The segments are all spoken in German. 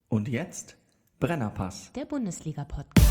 Und jetzt Brennerpass. Der Bundesliga-Podcast.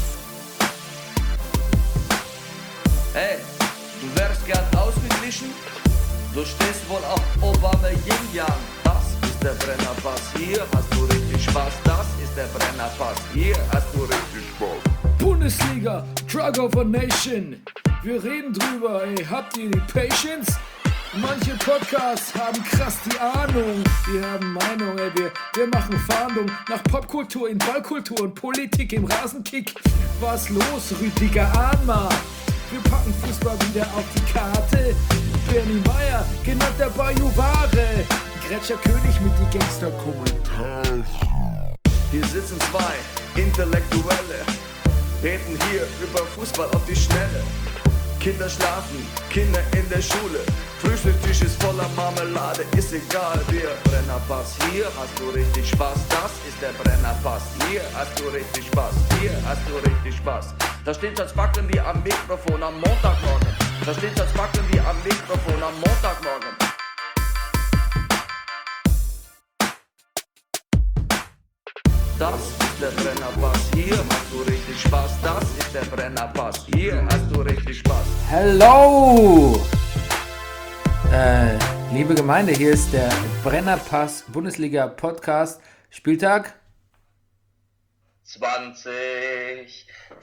Hey, du wärst gern ausgeglichen? Du stehst wohl auf Obama Yin Yang. Das ist der Brennerpass. Hier hast du richtig Spaß. Das ist der Brennerpass. Hier hast du richtig Spaß. Bundesliga, Drug of a Nation. Wir reden drüber, ey, habt ihr die Patience? Manche Podcasts haben krass die Ahnung. Wir haben Meinung, ey, wir machen Fahndung nach Popkultur in Ballkultur und Politik im Rasenkick. Was los, Rüdiger Ahnma? Wir packen Fußball wieder auf die Karte. Bernie Meyer, genannt der Bajuware. Gretscher König mit die Gangster-Kommentare. Hier sitzen zwei Intellektuelle, reden hier über Fußball auf die Schnelle. Kinder schlafen, Kinder in der Schule. Frühstückstisch ist voller Marmelade, ist egal, wir Brennerpass. Hier hast du richtig Spaß, das ist der Brennerpass. Hier hast du richtig Spaß, hier hast du richtig Spaß. Da steht das Backen wie am Mikrofon am Montagmorgen. Da steht das Backen wie am Mikrofon am Montagmorgen. Das ist der Brennerpass, hier hast du richtig Spaß. Das ist der Brennerpass, hier hast du richtig Spaß. Hallo! Liebe Gemeinde, hier ist der Brennerpass Bundesliga Podcast. Spieltag 20.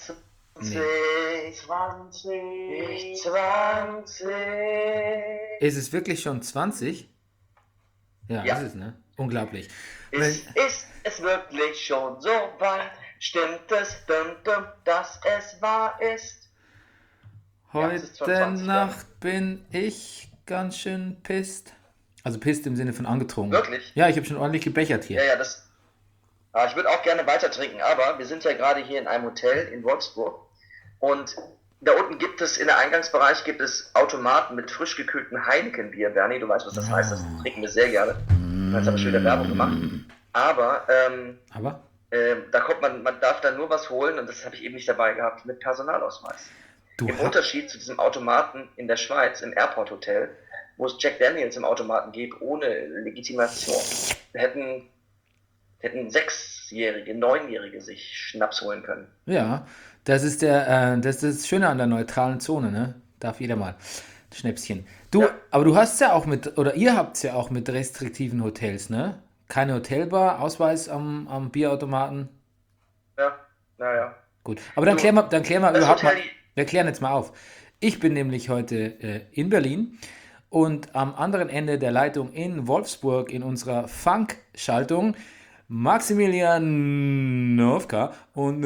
Ist es wirklich schon 20? Ja, Ja. ist es, ne? Unglaublich. Ist es wirklich schon so weit? Stimmt es, dass es wahr ist? Ja, es ist Heute 22, Nacht bin ich ganz schön pisst. Also pisst im Sinne von angetrunken. Wirklich? Ja, ich habe schon ordentlich gebechert hier. Ja, das. Ich würde auch gerne weiter trinken, aber wir sind ja gerade hier in einem Hotel in Wolfsburg und da unten gibt es, in der Eingangsbereich gibt es Automaten mit frisch gekühltem Heineken-Bier. Bernie, du weißt, was das heißt, das trinken wir sehr gerne. Jetzt habe ich schon wieder Werbung gemacht. Aber da kommt man darf dann nur was holen und das habe ich eben nicht dabei gehabt mit Personalausweis. Im Unterschied zu diesem Automaten in der Schweiz, im Airport Hotel, wo es Jack Daniels im Automaten gibt, ohne Legitimation, hätten 6-Jährige, 9-Jährige sich Schnaps holen können. Ja, das ist das Schöne an der neutralen Zone, ne? Darf jeder mal. Schnäpschen. Ja. Aber du hast ja auch ihr habt es ja auch mit restriktiven Hotels, ne? Keine Hotelbar, Ausweis am Bierautomaten. Ja, naja. Gut. Aber dann klären wir das überhaupt mal. Hotel- Wir klären jetzt mal auf. Ich bin nämlich heute in Berlin und am anderen Ende der Leitung in Wolfsburg in unserer Funk-Schaltung Maximilian Nowka und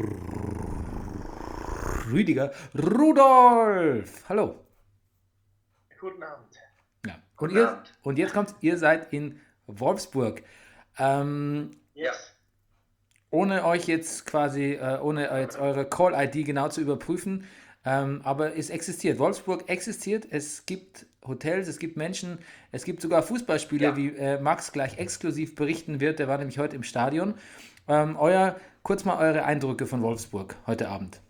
Rüdiger Rudolf. Hallo. Guten Abend. Ja. Guten Und Abend. jetzt kommt, ihr seid in Wolfsburg. Ja. Ohne euch jetzt quasi, ohne jetzt eure Call-ID genau zu überprüfen, aber es existiert. Wolfsburg existiert, es gibt Hotels, es gibt Menschen, es gibt sogar Fußballspieler, Ja. wie Max gleich exklusiv berichten wird, der war nämlich heute im Stadion. Kurz mal eure Eindrücke von Wolfsburg heute Abend.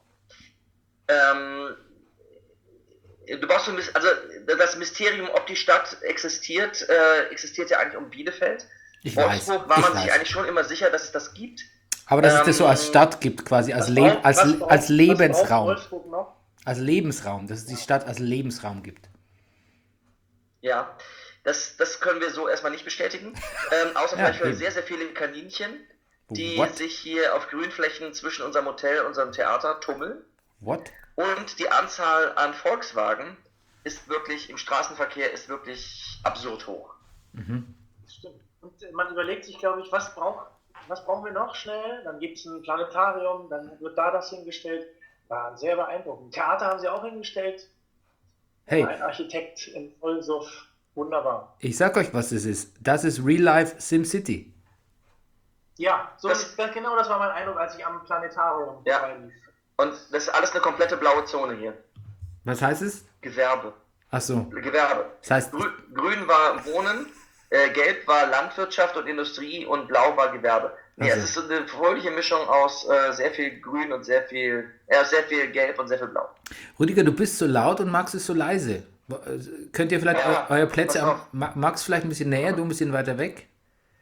Du brauchst so also das Mysterium, ob die Stadt existiert, existiert ja eigentlich um Bielefeld. Ich weiß, Wolfsburg war ich man sich weiß. eigentlich schon immer sicher, dass es das gibt. Aber dass es das so als Stadt gibt, quasi als Lebensraum. Was braucht Wolfsburg noch? Als Lebensraum, dass es die Stadt als Lebensraum gibt. Ja, das können wir so erstmal nicht bestätigen. Außer Ja, vielleicht für eben. sehr, sehr viele Kaninchen, die What? sich hier auf Grünflächen zwischen unserem Hotel und unserem Theater tummeln. What? Und die Anzahl an Volkswagen ist wirklich, im Straßenverkehr ist wirklich absurd hoch. Stimmt. Und man überlegt sich, glaube ich, was brauchen wir noch schnell? Dann gibt es ein Planetarium, dann wird da das hingestellt. War sehr beeindruckend. Theater haben sie auch hingestellt. Hey, Ein Architekt in Vollsuff. Wunderbar. ich sag euch, was das ist. Das ist Real Life SimCity. Ja, Das- genau das war mein Eindruck, als ich am Planetarium Ja. vorbeilief. Und das ist alles eine komplette blaue Zone hier. Was heißt es? Gewerbe. Ach so. Gewerbe. Das heißt, Grün war Wohnen, gelb war Landwirtschaft und Industrie und blau war Gewerbe. Nee, Also. es ist so eine fröhliche Mischung aus sehr viel Grün und sehr viel Gelb und sehr viel Blau. Rüdiger, du bist so laut und Max ist so leise. Könnt ihr vielleicht Ja, eure Plätze pass auf. Max vielleicht ein bisschen näher, du ein bisschen weiter weg?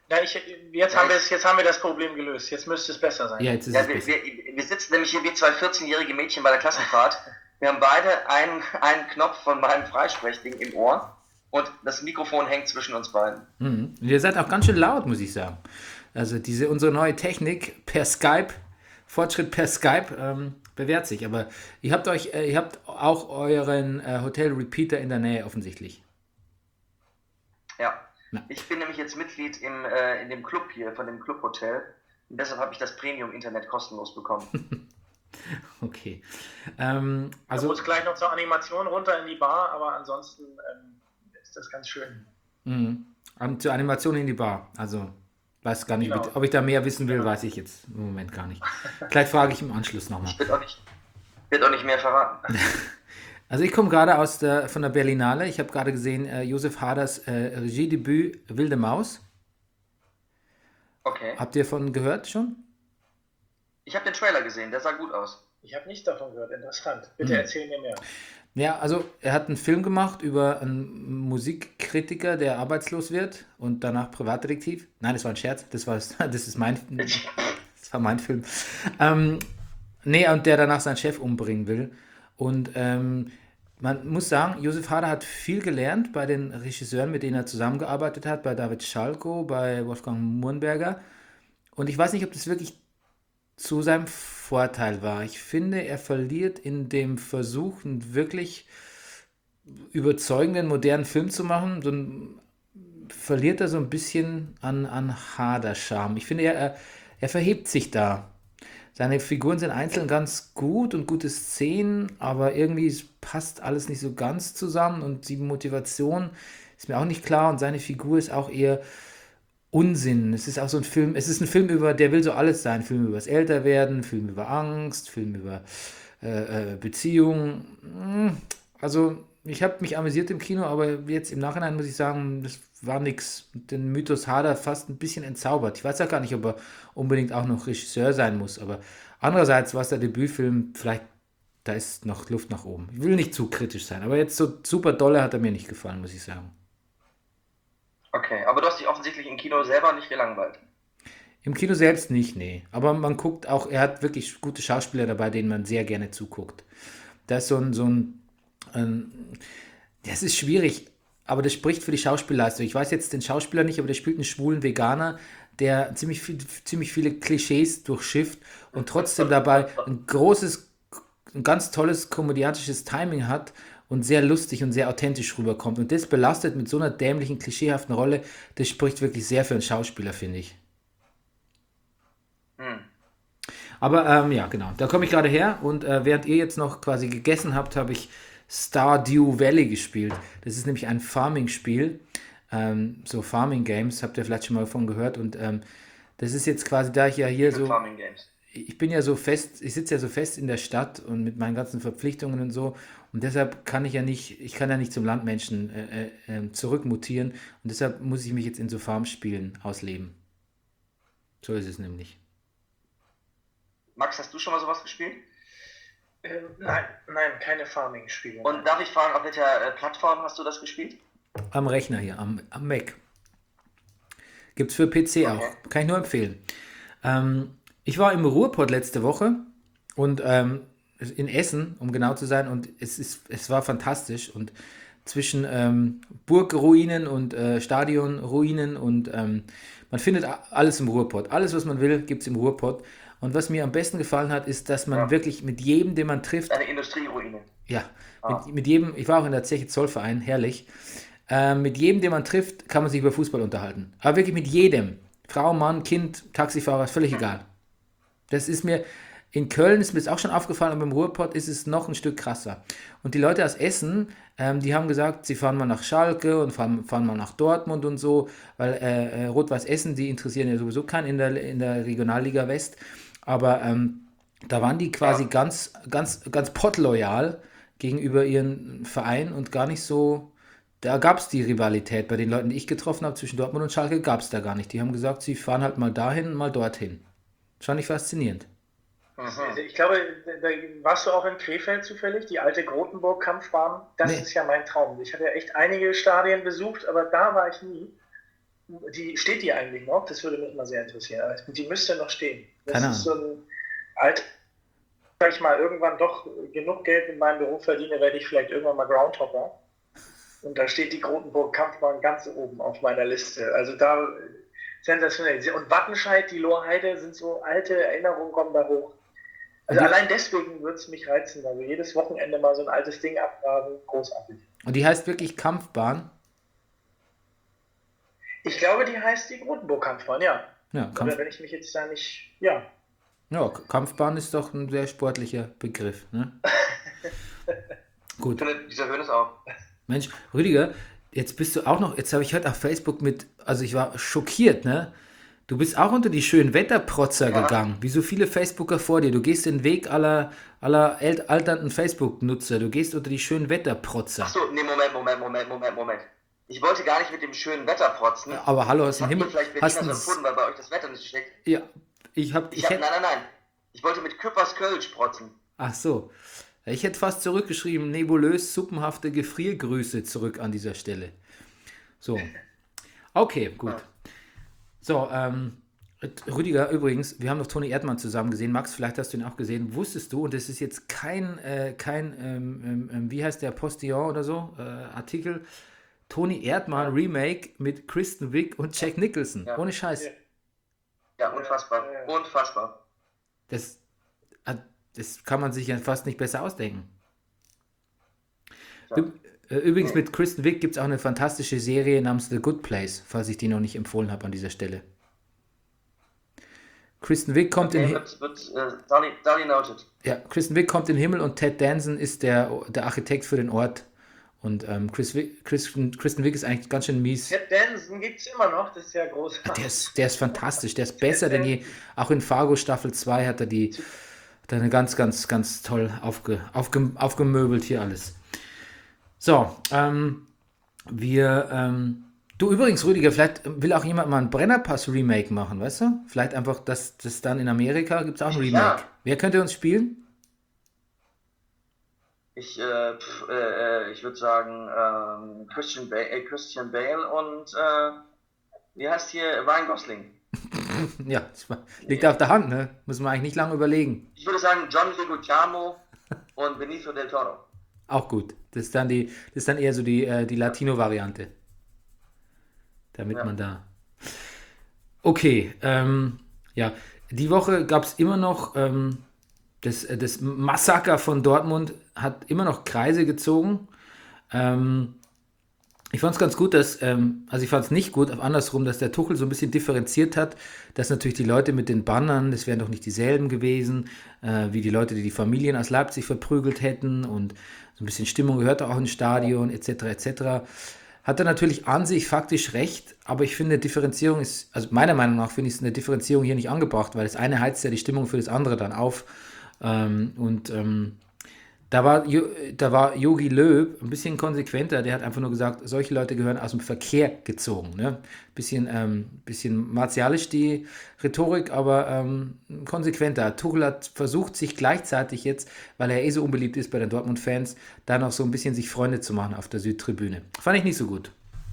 Ja, jetzt haben wir das Problem gelöst. Jetzt müsste es besser sein. Ja, jetzt ist Ja, es besser. wir sitzen nämlich hier wie zwei 14-jährige Mädchen bei der Klassenfahrt. Wir haben beide einen Knopf von meinem Freisprechding im Ohr und das Mikrofon hängt zwischen uns beiden. Und ihr seid auch ganz schön laut, muss ich sagen. Also unsere neue Technik per Skype, Fortschritt per Skype, bewährt sich. Aber ihr habt auch euren Hotel-Repeater in der Nähe offensichtlich. Ja. Na. Ich bin nämlich jetzt Mitglied in dem Club hier, von dem Clubhotel. Und deshalb habe ich das Premium-Internet kostenlos bekommen. Okay. Du Also musst gleich noch zur Animation runter in die Bar, aber ansonsten ist das ganz schön. zur Animation in die Bar. Also weiß gar nicht, Genau. ob ich da mehr wissen will, weiß ich jetzt im Moment gar nicht. Vielleicht frage ich im Anschluss nochmal. Wird auch nicht mehr verraten. Also ich komme gerade von der Berlinale. Ich habe gerade gesehen, Josef Haders Regiedebüt Wilde Maus. Okay. Habt ihr davon gehört schon? Ich habe den Trailer gesehen, der sah gut aus. Ich habe nichts davon gehört. Interessant. Bitte erzähl mir mehr. Ja, also er hat einen Film gemacht über einen Musikkritiker, der arbeitslos wird und danach Privatdetektiv. Nein, das war ein Scherz. Das war mein Film. Nee, und der danach seinen Chef umbringen will. Und man muss sagen, Josef Hader hat viel gelernt bei den Regisseuren, mit denen er zusammengearbeitet hat, bei David Schalko, bei Wolfgang Murnberger. Und ich weiß nicht, ob das wirklich zu seinem Vorteil war. Ich finde, er verliert in dem Versuch, einen wirklich überzeugenden, modernen Film zu machen, verliert er so ein bisschen an Hader-Charme. Ich finde, er verhebt sich da. Seine Figuren sind einzeln ganz gut und gute Szenen, aber irgendwie passt alles nicht so ganz zusammen und die Motivation ist mir auch nicht klar und seine Figur ist auch eher Unsinn. Es ist auch so ein Film, der will so alles sein. Film über das Älterwerden, Film über Angst, Film über Beziehungen. Also ich habe mich amüsiert im Kino, aber jetzt im Nachhinein muss ich sagen, das war nix. Den Mythos Hader fast ein bisschen entzaubert. Ich weiß ja gar nicht, ob er unbedingt auch noch Regisseur sein muss, aber andererseits war es der Debütfilm, vielleicht da ist noch Luft nach oben. Ich will nicht zu kritisch sein, aber jetzt so super dolle hat er mir nicht gefallen, muss ich sagen. Okay, aber du hast dich offensichtlich im Kino selber nicht gelangweilt. Im Kino selbst nicht, nee. Aber man guckt auch, er hat wirklich gute Schauspieler dabei, denen man sehr gerne zuguckt. Das ist das ist schwierig, aber das spricht für die Schauspielleistung. Ich weiß jetzt den Schauspieler nicht, aber der spielt einen schwulen Veganer, der ziemlich viele Klischees durchschifft und trotzdem dabei ein ganz tolles komödiantisches Timing hat und sehr lustig und sehr authentisch rüberkommt. Und das belastet mit so einer dämlichen, klischeehaften Rolle, das spricht wirklich sehr für einen Schauspieler, finde ich. Aber ja, genau, da komme ich gerade her und während ihr jetzt noch quasi gegessen habt, habe ich Stardew Valley gespielt. Das ist nämlich ein Farming-Spiel, so Farming Games, habt ihr vielleicht schon mal davon gehört und das ist jetzt quasi, da ich ja hier so... Farming Games. Ich sitze ja so fest in der Stadt und mit meinen ganzen Verpflichtungen und so und deshalb kann ich ja nicht zum Landmenschen zurückmutieren und deshalb muss ich mich jetzt in so Farmspielen ausleben. So ist es nämlich. Max, hast du schon mal sowas gespielt? Nein, keine Farming-Spiele. Und darf ich fragen, auf welcher Plattform hast du das gespielt? Am Rechner hier, am Mac. Gibt's für PC auch. Kann ich nur empfehlen. Ich war im Ruhrpott letzte Woche und in Essen, um genau zu sein, und es war fantastisch. Und zwischen Burgruinen und Stadionruinen und man findet alles im Ruhrpott. Alles, was man will, gibt es im Ruhrpott. Und was mir am besten gefallen hat, ist, dass man wirklich mit jedem, den man trifft... Eine Industrieruine. Ja, mit jedem, ich war auch in der Zeche Zollverein, herrlich. Mit jedem, den man trifft, kann man sich über Fußball unterhalten. Aber wirklich mit jedem. Frau, Mann, Kind, Taxifahrer, ist völlig egal. Das ist mir, in Köln ist mir das auch schon aufgefallen, aber im Ruhrpott ist es noch ein Stück krasser. Und die Leute aus Essen, die haben gesagt, sie fahren mal nach Schalke und fahren mal nach Dortmund und so, weil Rot-Weiß Essen, die interessieren ja sowieso keinen in der Regionalliga West. Aber da waren die quasi ganz pottloyal gegenüber ihren Verein und gar nicht so, da gab es die Rivalität bei den Leuten, die ich getroffen habe, zwischen Dortmund und Schalke, gab es da gar nicht. Die haben gesagt, sie fahren halt mal dahin und mal dorthin. Das fand ich faszinierend. Ich glaube, da warst du auch in Krefeld zufällig, die alte Grotenburg-Kampfbahn. Das ist ja mein Traum. Ich hatte ja echt einige Stadien besucht, aber da war ich nie. Steht die eigentlich noch? Das würde mich immer sehr interessieren. Also, die müsste noch stehen. Das Keine ist so ein alt, sag ich mal, irgendwann doch genug Geld in meinem Beruf verdiene, werde ich vielleicht irgendwann mal Groundhopper. Und da steht die Grotenburg-Kampfbahn ganz oben auf meiner Liste. Also da sensationell. Und Wattenscheid, die Lorheide sind so alte Erinnerungen, kommen da hoch. Also allein deswegen würde es mich reizen. Also jedes Wochenende mal so ein altes Ding abgraben, großartig. Und die heißt wirklich Kampfbahn? Ich glaube, die heißt die Grotenburg-Kampfbahn, ja. Ja, Oder wenn ich mich jetzt da nicht, ja. ja, Kampfbahn ist doch ein sehr sportlicher Begriff. Ne? Gut. Dieser Hönes auch. Mensch, Rüdiger, jetzt bist du auch noch, jetzt habe ich heute auf Facebook also ich war schockiert, ne? Du bist auch unter die schönen Wetterprotzer gegangen, wie so viele Facebooker vor dir. Du gehst den Weg aller alternden Facebook-Nutzer. Du gehst unter die schönen Wetterprotzer. Achso, nee, Moment. Ich wollte gar nicht mit dem schönen Wetter protzen. Ja, aber hallo, hast du Habt einen ihr Himmel? vielleicht Berliner so empfunden, weil bei euch das Wetter nicht schlecht? Ja, Nein. Ich wollte mit Küppers Kölsch protzen. Ach so. Ich hätte fast zurückgeschrieben, nebulös, suppenhafte Gefriergrüße zurück an dieser Stelle. So. Okay, gut. So, Rüdiger, übrigens, wir haben noch Toni Erdmann zusammen gesehen. Max, vielleicht hast du ihn auch gesehen. Wusstest du, und das ist jetzt kein wie heißt der, Postillon oder so, Artikel, Toni Erdmann Remake mit Kristen Wiig und Jack Nicholson. Ja. Ohne Scheiß. Ja, unfassbar. Unfassbar. Das kann man sich ja fast nicht besser ausdenken. Ja. Übrigens mit Kristen Wiig gibt es auch eine fantastische Serie namens The Good Place, falls ich die noch nicht empfohlen habe an dieser Stelle. Kristen Wiig kommt Dolly noted. Ja, Kristen Wiig kommt in den Himmel und Ted Danson ist der Architekt für den Ort. Und Kristen Wiig ist eigentlich ganz schön mies. Ted Danson gibt es immer noch, das ist ja großartig. Der ist fantastisch, der ist besser denn je. Auch in Fargo Staffel 2 hat er eine ganz, ganz, ganz toll aufgemöbelt hier alles. So, du übrigens, Rüdiger, vielleicht will auch jemand mal ein Brennerpass-Remake machen, weißt du? Vielleicht einfach, das dann in Amerika gibt es auch ein Remake. Ja. Wer könnte uns spielen? Ich würde sagen Christian Bale und wie heißt hier Ryan Gosling? Ja, liegt auf der Hand, ne? Muss man eigentlich nicht lange überlegen. Ich würde sagen John Leguizamo und Benicio del Toro. Auch gut. Das ist dann eher so die Latino-Variante. Damit man da. Okay, ja. Die Woche gab es immer noch das Massaker von Dortmund hat immer noch Kreise gezogen. Ich fand es ganz gut, also ich fand es nicht gut, aber andersrum, dass der Tuchel so ein bisschen differenziert hat, dass natürlich die Leute mit den Bannern, das wären doch nicht dieselben gewesen, wie die Leute, die die Familien aus Leipzig verprügelt hätten und so ein bisschen Stimmung gehört auch ins Stadion, etc., etc. Hat er natürlich an sich faktisch recht, aber ich finde, Differenzierung ist, also meiner Meinung nach finde ich eine Differenzierung hier nicht angebracht, weil das eine heizt ja die Stimmung für das andere dann auf. Da war Jogi Löw ein bisschen konsequenter, der hat einfach nur gesagt, solche Leute gehören aus dem Verkehr gezogen. Ne? Bisschen martialisch die Rhetorik, aber konsequenter. Tuchel hat versucht, sich gleichzeitig jetzt, weil er so unbeliebt ist bei den Dortmund-Fans, da noch so ein bisschen sich Freunde zu machen auf der Südtribüne. Fand ich nicht so gut.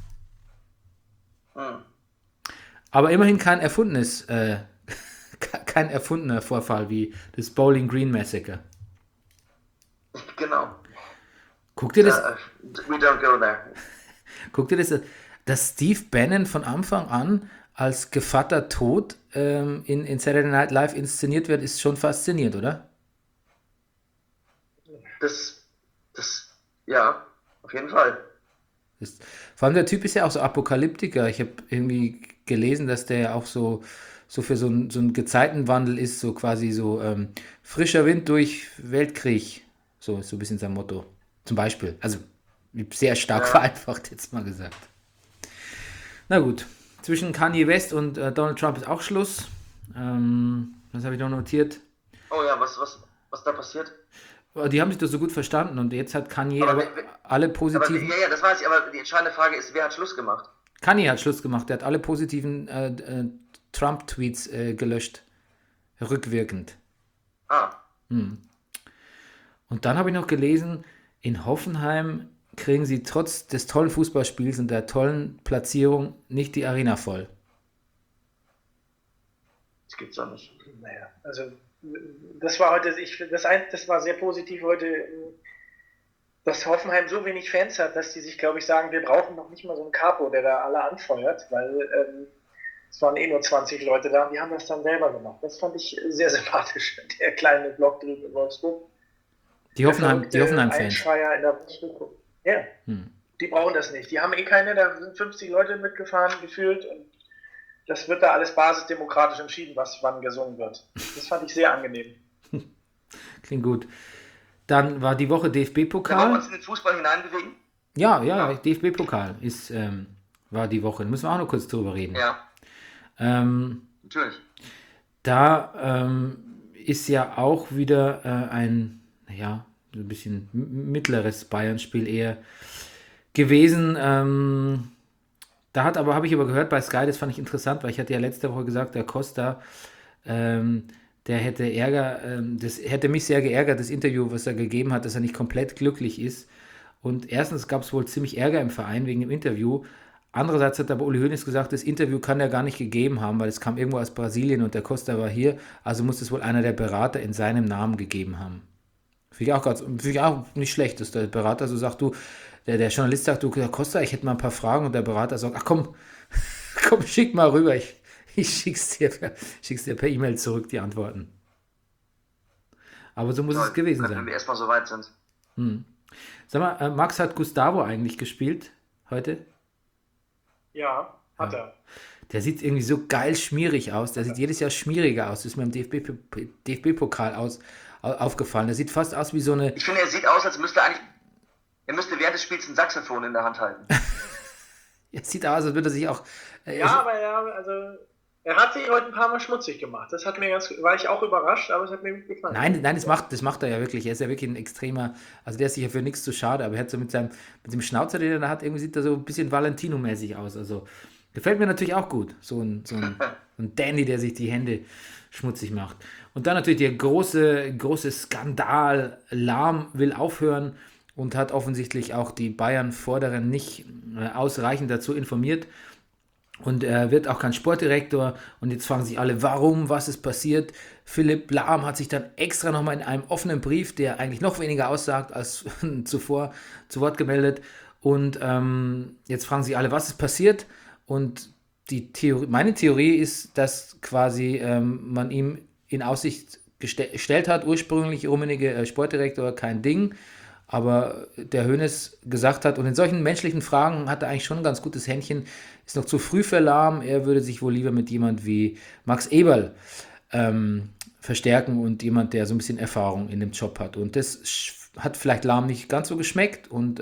Aber immerhin kein erfundener Vorfall wie das Bowling Green Massacre. Genau. Guck dir das, We don't go there. guck dir das, dass Steve Bannon von Anfang an als Gevatter Tod in Saturday Night Live inszeniert wird, ist schon faszinierend, oder? Ja, auf jeden Fall. Vor allem der Typ ist ja auch so Apokalyptiker. Ich habe irgendwie gelesen, dass der ja auch so für so einen Gezeitenwandel ist, so quasi so frischer Wind durch Weltkrieg. So ist so ein bisschen sein Motto. Zum Beispiel. Also sehr stark vereinfacht jetzt mal gesagt. Na gut. Zwischen Kanye West und Donald Trump ist auch Schluss. Was habe ich noch notiert? Oh ja, was da passiert? Die haben sich doch so gut verstanden und jetzt hat Kanye alle Aber, positiven... ja, das weiß ich, aber die entscheidende Frage ist, wer hat Schluss gemacht? Kanye hat Schluss gemacht. Der hat alle positiven Trump-Tweets gelöscht. Rückwirkend. Ah. Und dann habe ich noch gelesen, in Hoffenheim kriegen sie trotz des tollen Fußballspiels und der tollen Platzierung nicht die Arena voll. Das gibt's doch nicht. Naja, also das war heute, das war sehr positiv heute, dass Hoffenheim so wenig Fans hat, dass die sich, glaube ich, sagen, wir brauchen noch nicht mal so einen Capo, der da alle anfeuert, weil es waren eh nur 20 Leute da und die haben das dann selber gemacht. Das fand ich sehr sympathisch, der kleine Block drüben in Wolfsburg. Die Hoffenheim-Fans. Einschreier in der Wolfsburg. Ja, die brauchen das nicht. Die haben eh keine, da sind 50 Leute mitgefahren, gefühlt und das wird da alles basisdemokratisch entschieden, was wann gesungen wird. Das fand ich sehr angenehm. Klingt gut. Dann war die Woche Wollen wir DFB-Pokal. uns in den Fußball hineinbewegen? Ja, DFB-Pokal war die Woche. Da müssen wir auch noch kurz drüber reden. Ja, natürlich. Da ist ja auch wieder so ein bisschen mittleres Bayern-Spiel eher gewesen. Habe ich aber gehört bei Sky, das fand ich interessant, weil ich hatte ja letzte Woche gesagt, der Costa, der hätte Ärger, das hätte mich sehr geärgert, das Interview, was er gegeben hat, dass er nicht komplett glücklich ist. Und erstens gab es wohl ziemlich Ärger im Verein wegen dem Interview. Andererseits hat aber Uli Hoeneß gesagt, das Interview kann er gar nicht gegeben haben, weil es kam irgendwo aus Brasilien und der Costa war hier, also muss es wohl einer der Berater in seinem Namen gegeben haben. Finde ich auch nicht schlecht, dass der Berater so sagt, der Journalist sagt, Herr Costa, ich hätte mal ein paar Fragen und der Berater sagt, ach komm, schick mal rüber, ich schick's dir per E-Mail zurück, die Antworten. Aber so muss es gewesen Wenn sein. wir erstmal so weit sind. Sag mal, Max, hat Gustavo eigentlich gespielt heute? Ja, hat er. Der sieht irgendwie so geil schmierig aus. Der sieht jedes Jahr schmieriger aus. Das ist mir im DFB-Pokal aufgefallen. Der sieht fast aus wie so eine... Ich finde, er sieht aus, als müsste er müsste während des Spiels ein Saxophon in der Hand halten. Er sieht aus, als würde er sich auch... Aber er hat sich heute ein paar Mal schmutzig gemacht. Das war ich auch überrascht, aber es hat mir gut gefallen. Nein, das macht er ja wirklich. Er ist ja wirklich ein extremer, also der ist sich ja für nichts zu schade, aber er hat so mit dem Schnauzer, den er da hat, irgendwie sieht er so ein bisschen Valentino-mäßig aus. Also gefällt mir natürlich auch gut. So ein Dandy, der sich die Hände schmutzig macht. Und dann natürlich der große Skandal. Lahm will aufhören und hat offensichtlich auch die Bayern-Vorderen nicht ausreichend dazu informiert. Und er wird auch kein Sportdirektor. Und jetzt fragen sich alle, warum, was ist passiert. Philipp Lahm hat sich dann extra nochmal in einem offenen Brief, der eigentlich noch weniger aussagt als zuvor, zu Wort gemeldet. Und jetzt fragen sich alle, was ist passiert. Und meine Theorie ist, dass quasi man ihm in Aussicht gestellt hat, ursprünglich Rummenigge Sportdirektor, kein Ding. Aber der Hoeneß gesagt hat, und in solchen menschlichen Fragen hat er eigentlich schon ein ganz gutes Händchen, ist noch zu früh für Lahm, er würde sich wohl lieber mit jemand wie Max Eberl verstärken und jemand, der so ein bisschen Erfahrung in dem Job hat. Und das hat vielleicht Lahm nicht ganz so geschmeckt und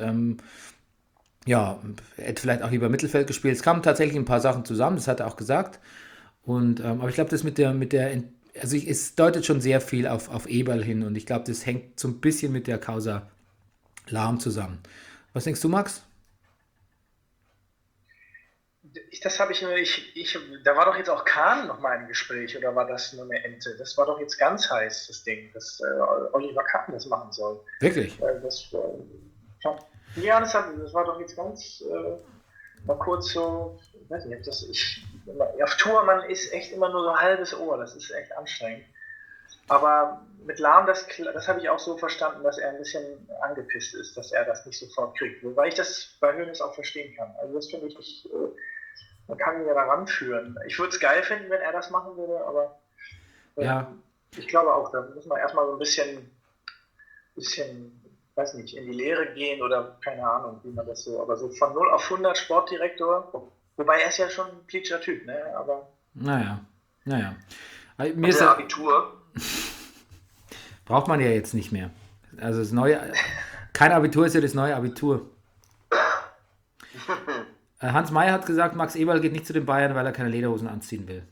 hätte vielleicht auch lieber Mittelfeld gespielt. Es kamen tatsächlich ein paar Sachen zusammen, das hat er auch gesagt. Und, aber ich glaube, das es deutet schon sehr viel auf Eberl hin und ich glaube, das hängt so ein bisschen mit der Causa Lahm zusammen. Was denkst du, Max? Da war doch jetzt auch Kahn noch mal im Gespräch, oder war das nur eine Ente? Das war doch jetzt ganz heiß, das Ding, dass Oliver Kahn das machen soll. Wirklich? Das war doch jetzt ganz, mal kurz so, ich weiß nicht, auf Tour, man ist echt immer nur so ein halbes Ohr, das ist echt anstrengend. Aber mit Lahm, das habe ich auch so verstanden, dass er ein bisschen angepisst ist, dass er das nicht sofort kriegt. Wobei ich das bei Hoeneß auch verstehen kann. Also das finde ich, man kann ihn ja daran führen. Ich würde es geil finden, wenn er das machen würde, aber ich glaube auch, da muss man erstmal so ein bisschen, weiß nicht, in die Lehre gehen oder keine Ahnung, wie man das so, aber so von 0 auf 100 Sportdirektor, wobei er ist ja schon ein plitscher Typ, ne, aber... Naja. Mir ist Abitur. Braucht man ja jetzt nicht mehr. Also kein Abitur ist ja das neue Abitur. Hans Meyer hat gesagt, Max Eberl geht nicht zu den Bayern, weil er keine Lederhosen anziehen will.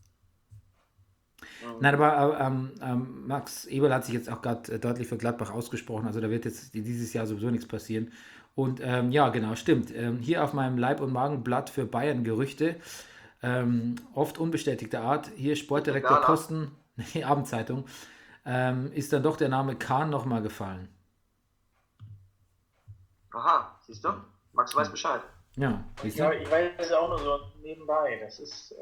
Nein, aber Max Eberl hat sich jetzt auch gerade deutlich für Gladbach ausgesprochen, also da wird jetzt dieses Jahr sowieso nichts passieren. Und genau, stimmt. Hier auf meinem Leib- und Magenblatt für Bayern Gerüchte, oft unbestätigter Art, hier Sportdirektor Posten, Abendzeitung, ist dann doch der Name Kahn nochmal gefallen. Aha, siehst du? Max weiß Bescheid. Ja, siehst du? Ja, ich weiß es auch nur so nebenbei. Das ist,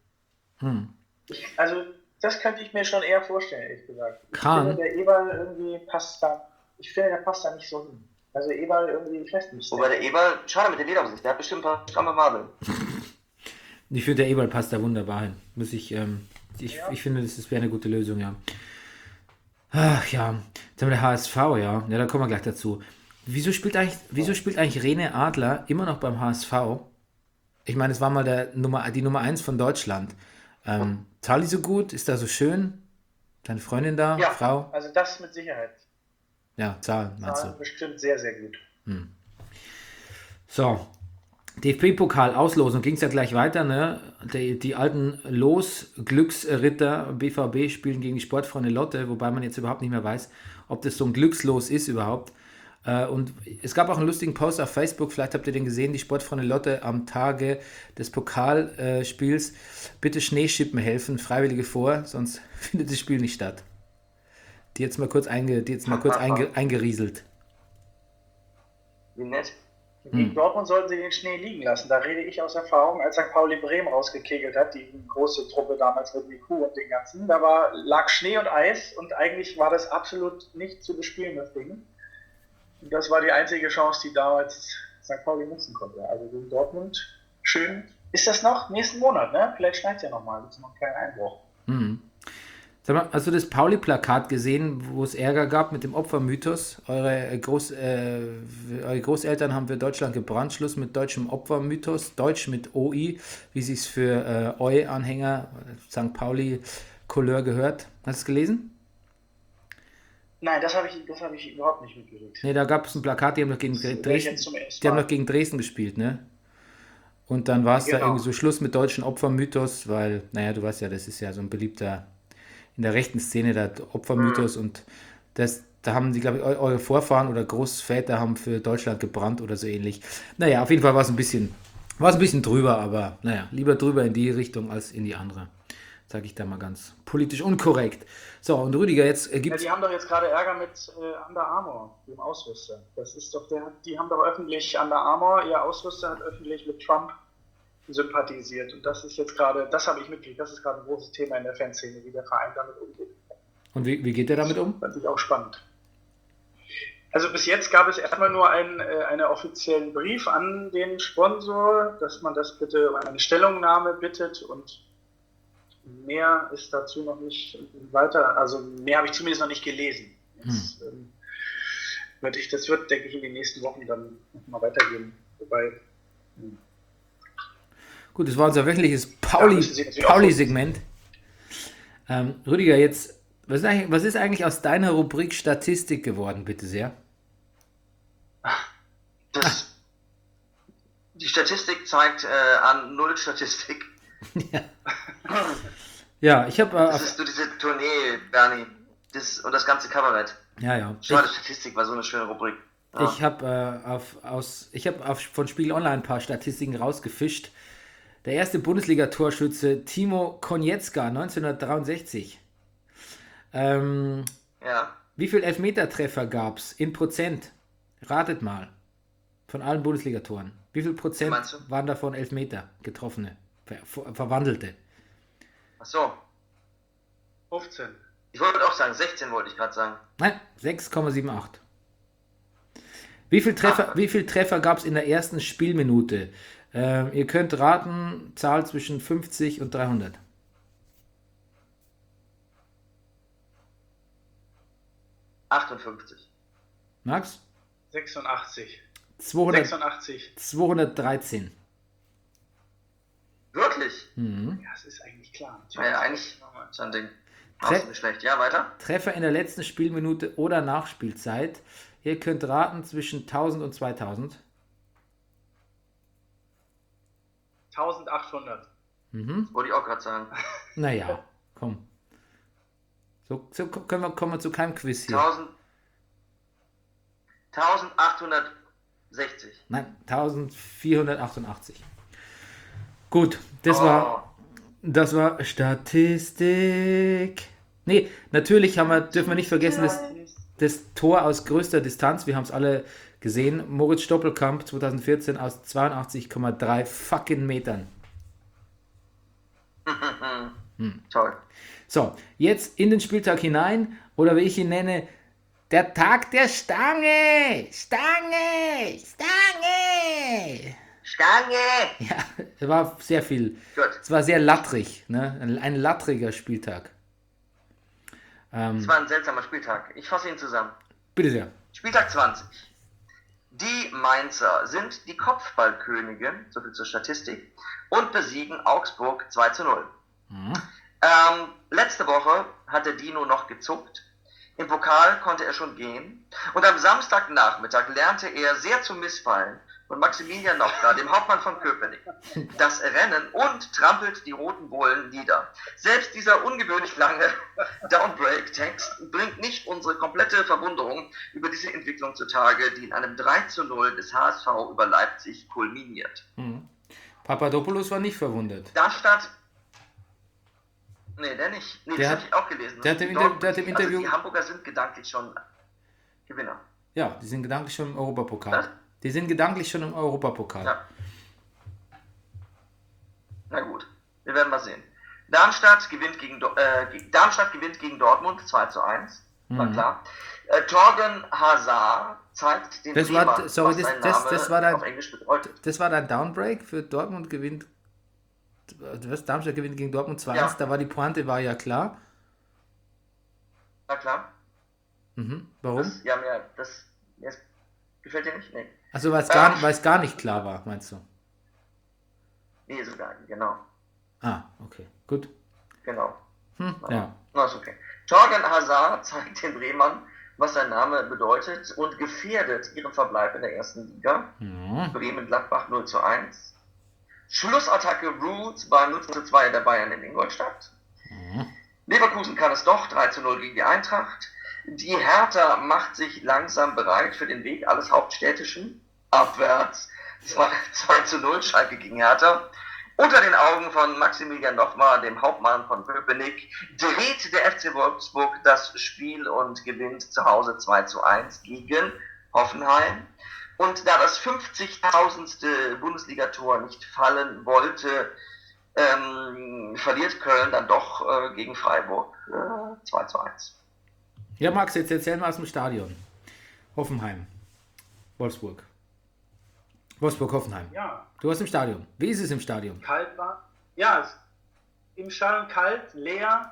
also das könnte ich mir schon eher vorstellen, ehrlich gesagt. Ich finde, der Eberl irgendwie passt da. Ich finde, der passt da nicht so hin. Also Eberl irgendwie, ich weiß nicht. Wobei der Eberl, schade mit der Lederhose, der hat bestimmt ein paar stramme Madeln. Ich finde, der Eberl passt da wunderbar hin. Ich finde, das wäre eine gute Lösung, ja. Ach ja, jetzt haben wir der HSV, ja. Ja, da kommen wir gleich dazu. Wieso spielt eigentlich Rene Adler immer noch beim HSV? Ich meine, es war mal die Nummer 1 von Deutschland. Zahlt die so gut? Ist da so schön? Deine Freundin da? Ja, Frau? also das mit Sicherheit. Ja, Zahlen, meinst du? Bestimmt sehr, sehr gut. So, DFB-Pokal-Auslosung ging es ja gleich weiter, ne? Die alten Los-Glücksritter BVB spielen gegen die Sportfreunde Lotte, wobei man jetzt überhaupt nicht mehr weiß, ob das so ein Glückslos ist überhaupt. Und es gab auch einen lustigen Post auf Facebook, vielleicht habt ihr den gesehen, die Sportfreunde Lotte am Tage des Pokalspiels. Bitte Schneeschippen helfen, Freiwillige vor, sonst findet das Spiel nicht statt. Die jetzt mal kurz eingerieselt. Wie nett. Gegen Dortmund sollten sie den Schnee liegen lassen. Da rede ich aus Erfahrung, als St. Pauli Bremen rausgekegelt hat, die große Truppe damals mit Miku und den ganzen. Da lag Schnee und Eis und eigentlich war das absolut nicht zu bespielen, das Ding. Und das war die einzige Chance, die damals St. Pauli nutzen konnte. Also gegen Dortmund, schön. Ist das noch? Nächsten Monat, ne? Vielleicht schneit es ja nochmal. Gibt es noch keinen Einbruch. Sag mal, hast du das Pauli-Plakat gesehen, wo es Ärger gab mit dem Opfermythos? Eure Großeltern haben für Deutschland gebrannt, Schluss mit deutschem Opfermythos, Deutsch mit OI, wie sie es für Eu-Anhänger St. Pauli-Couleur gehört. Hast du es gelesen? Nein, das habe ich überhaupt nicht mitgekriegt. Ne, da gab es ein Plakat, die haben noch gegen Dresden gespielt, ne? Und dann war es da irgendwie so Schluss mit deutschen Opfermythos, weil, naja, du weißt ja, das ist ja so ein beliebter in der rechten Szene, der Opfermythos und da haben die, glaube ich, eure Vorfahren oder Großväter haben für Deutschland gebrannt oder so ähnlich. Naja, auf jeden Fall war es ein bisschen drüber, aber naja, lieber drüber in die Richtung als in die andere. Sage ich da mal ganz politisch unkorrekt. So, und Rüdiger, jetzt gibt's... Ja, die haben doch jetzt gerade Ärger mit Under Armour, dem Ausrüster. Das ist doch die haben doch öffentlich, Under Armour, ihr Ausrüster hat öffentlich mit Trump sympathisiert. Und das ist jetzt gerade, das habe ich mitgekriegt, das ist gerade ein großes Thema in der Fanszene, wie der Verein damit umgeht. Und wie geht der damit um? Das ist auch spannend. Also bis jetzt gab es erstmal nur einen offiziellen Brief an den Sponsor, dass man das bitte um eine Stellungnahme bittet und mehr ist dazu noch nicht weiter, also mehr habe ich zumindest noch nicht gelesen. Jetzt, das wird, denke ich, in den nächsten Wochen dann nochmal weitergehen. Wobei, gut, das war unser wöchentliches Pauli-Segment. Rüdiger, jetzt, was ist eigentlich aus deiner Rubrik Statistik geworden, bitte sehr? Die Statistik zeigt an null Statistik. Ja, ich habe... das ist nur diese Tournee, Bernie. Und das ganze Kabarett. Ja. Schade, Statistik war so eine schöne Rubrik. Ja. Ich habe von Spiegel Online ein paar Statistiken rausgefischt. Der erste Bundesliga-Torschütze Timo Konietzka, 1963. Wie viele Elfmetertreffer gab es in Prozent? Ratet mal. Von allen Bundesligatoren. Wie viel Prozent waren davon Elfmeter getroffene, verwandelte? Ach so. 15. Ich wollte auch sagen, 16 wollte ich gerade sagen. Nein, 6,78. Wie viel Treffer gab es in der ersten Spielminute? Ihr könnt raten, Zahl zwischen 50 und 300. ...58. Max? 86. 213. Wirklich? Ja, das ist eigentlich klar. Ja, eigentlich so ein Ding. Nicht schlecht. Ja, weiter. Treffer in der letzten Spielminute oder Nachspielzeit. Ihr könnt raten zwischen 1000 und 2000. 1800. Wollte ich auch gerade sagen. Naja, komm. So kommen wir zu keinem Quiz hier. 1860. Nein, 1488. Gut, das war Statistik. Nee, natürlich dürfen wir nicht vergessen, das Tor aus größter Distanz. Wir haben es alle gesehen. Moritz Stoppelkamp 2014 aus 82,3 fucking Metern. Toll. So, jetzt in den Spieltag hinein, oder wie ich ihn nenne, der Tag der Stange! Stange! Stange! Stange! Ja, es war sehr viel. Gut. Es war sehr lattrig, ne? Ein lattriger Spieltag. Es war ein seltsamer Spieltag. Ich fasse ihn zusammen. Bitte sehr. Spieltag 20. Die Mainzer sind die Kopfballkönige, so viel zur Statistik, und besiegen Augsburg 2:0. Letzte Woche hat der Dino noch gezuckt. Im Pokal konnte er schon gehen. Und am Samstagnachmittag lernte er sehr zum Missfallen von Maximilian Nowka, dem Hauptmann von Köpenick, das Rennen und trampelt die roten Bullen nieder. Selbst dieser ungewöhnlich lange Downbreak-Text bringt nicht unsere komplette Verwunderung über diese Entwicklung zutage, die in einem 3:0 des HSV über Leipzig kulminiert. Papadopoulos war nicht verwundert. Darmstadt. Nee, der nicht. Nee, Der das hat- habe ich auch gelesen. der hat im Interview- Also die Hamburger sind gedanklich schon Gewinner. Ja, die sind gedanklich schon im Europapokal. Was? Die sind gedanklich schon im Europapokal. Ja. Na gut, wir werden mal sehen. Darmstadt gewinnt gegen Dortmund 2:1. War klar. Torgen Hazard zeigt den Das war- Bremer, sorry, was das- sein das- Name das war dein- auf Englisch bedeutet. Das war dein Downbreak für Dortmund gewinnt. Was? Darmstadt gewinnt gegen Dortmund 2:1. Ja. Da war die Pointe, war ja klar. Na klar. Warum? Das gefällt dir nicht? Nee. Also weil es gar nicht klar war, meinst du? Nee, sogar, genau. Ah, okay. Gut. Genau. Ja. Na, ist okay. Torgen Hazard zeigt den Bremern, was sein Name bedeutet und gefährdet ihren Verbleib in der ersten Liga. Bremen-Gladbach 0:1. Schlussattacke Roots bei 0:2 der Bayern in Ingolstadt. Leverkusen kann es doch, 3:0 gegen die Eintracht. Die Hertha macht sich langsam bereit für den Weg alles Hauptstädtischen. Abwärts. 2:0 Schalke gegen Hertha. Unter den Augen von Maximilian Nochma, dem Hauptmann von Köpenick, dreht der FC Wolfsburg das Spiel und gewinnt zu Hause 2:1 gegen Hoffenheim. Und da das 50.000. Bundesligator nicht fallen wollte, verliert Köln dann doch gegen Freiburg 2:1. Ja, Max, jetzt erzähl mal aus dem Stadion. Hoffenheim. Wolfsburg. Wolfsburg-Hoffenheim. Ja, Du warst im Stadion. Wie ist es im Stadion? kalt war. Ja, im Stadion kalt, leer.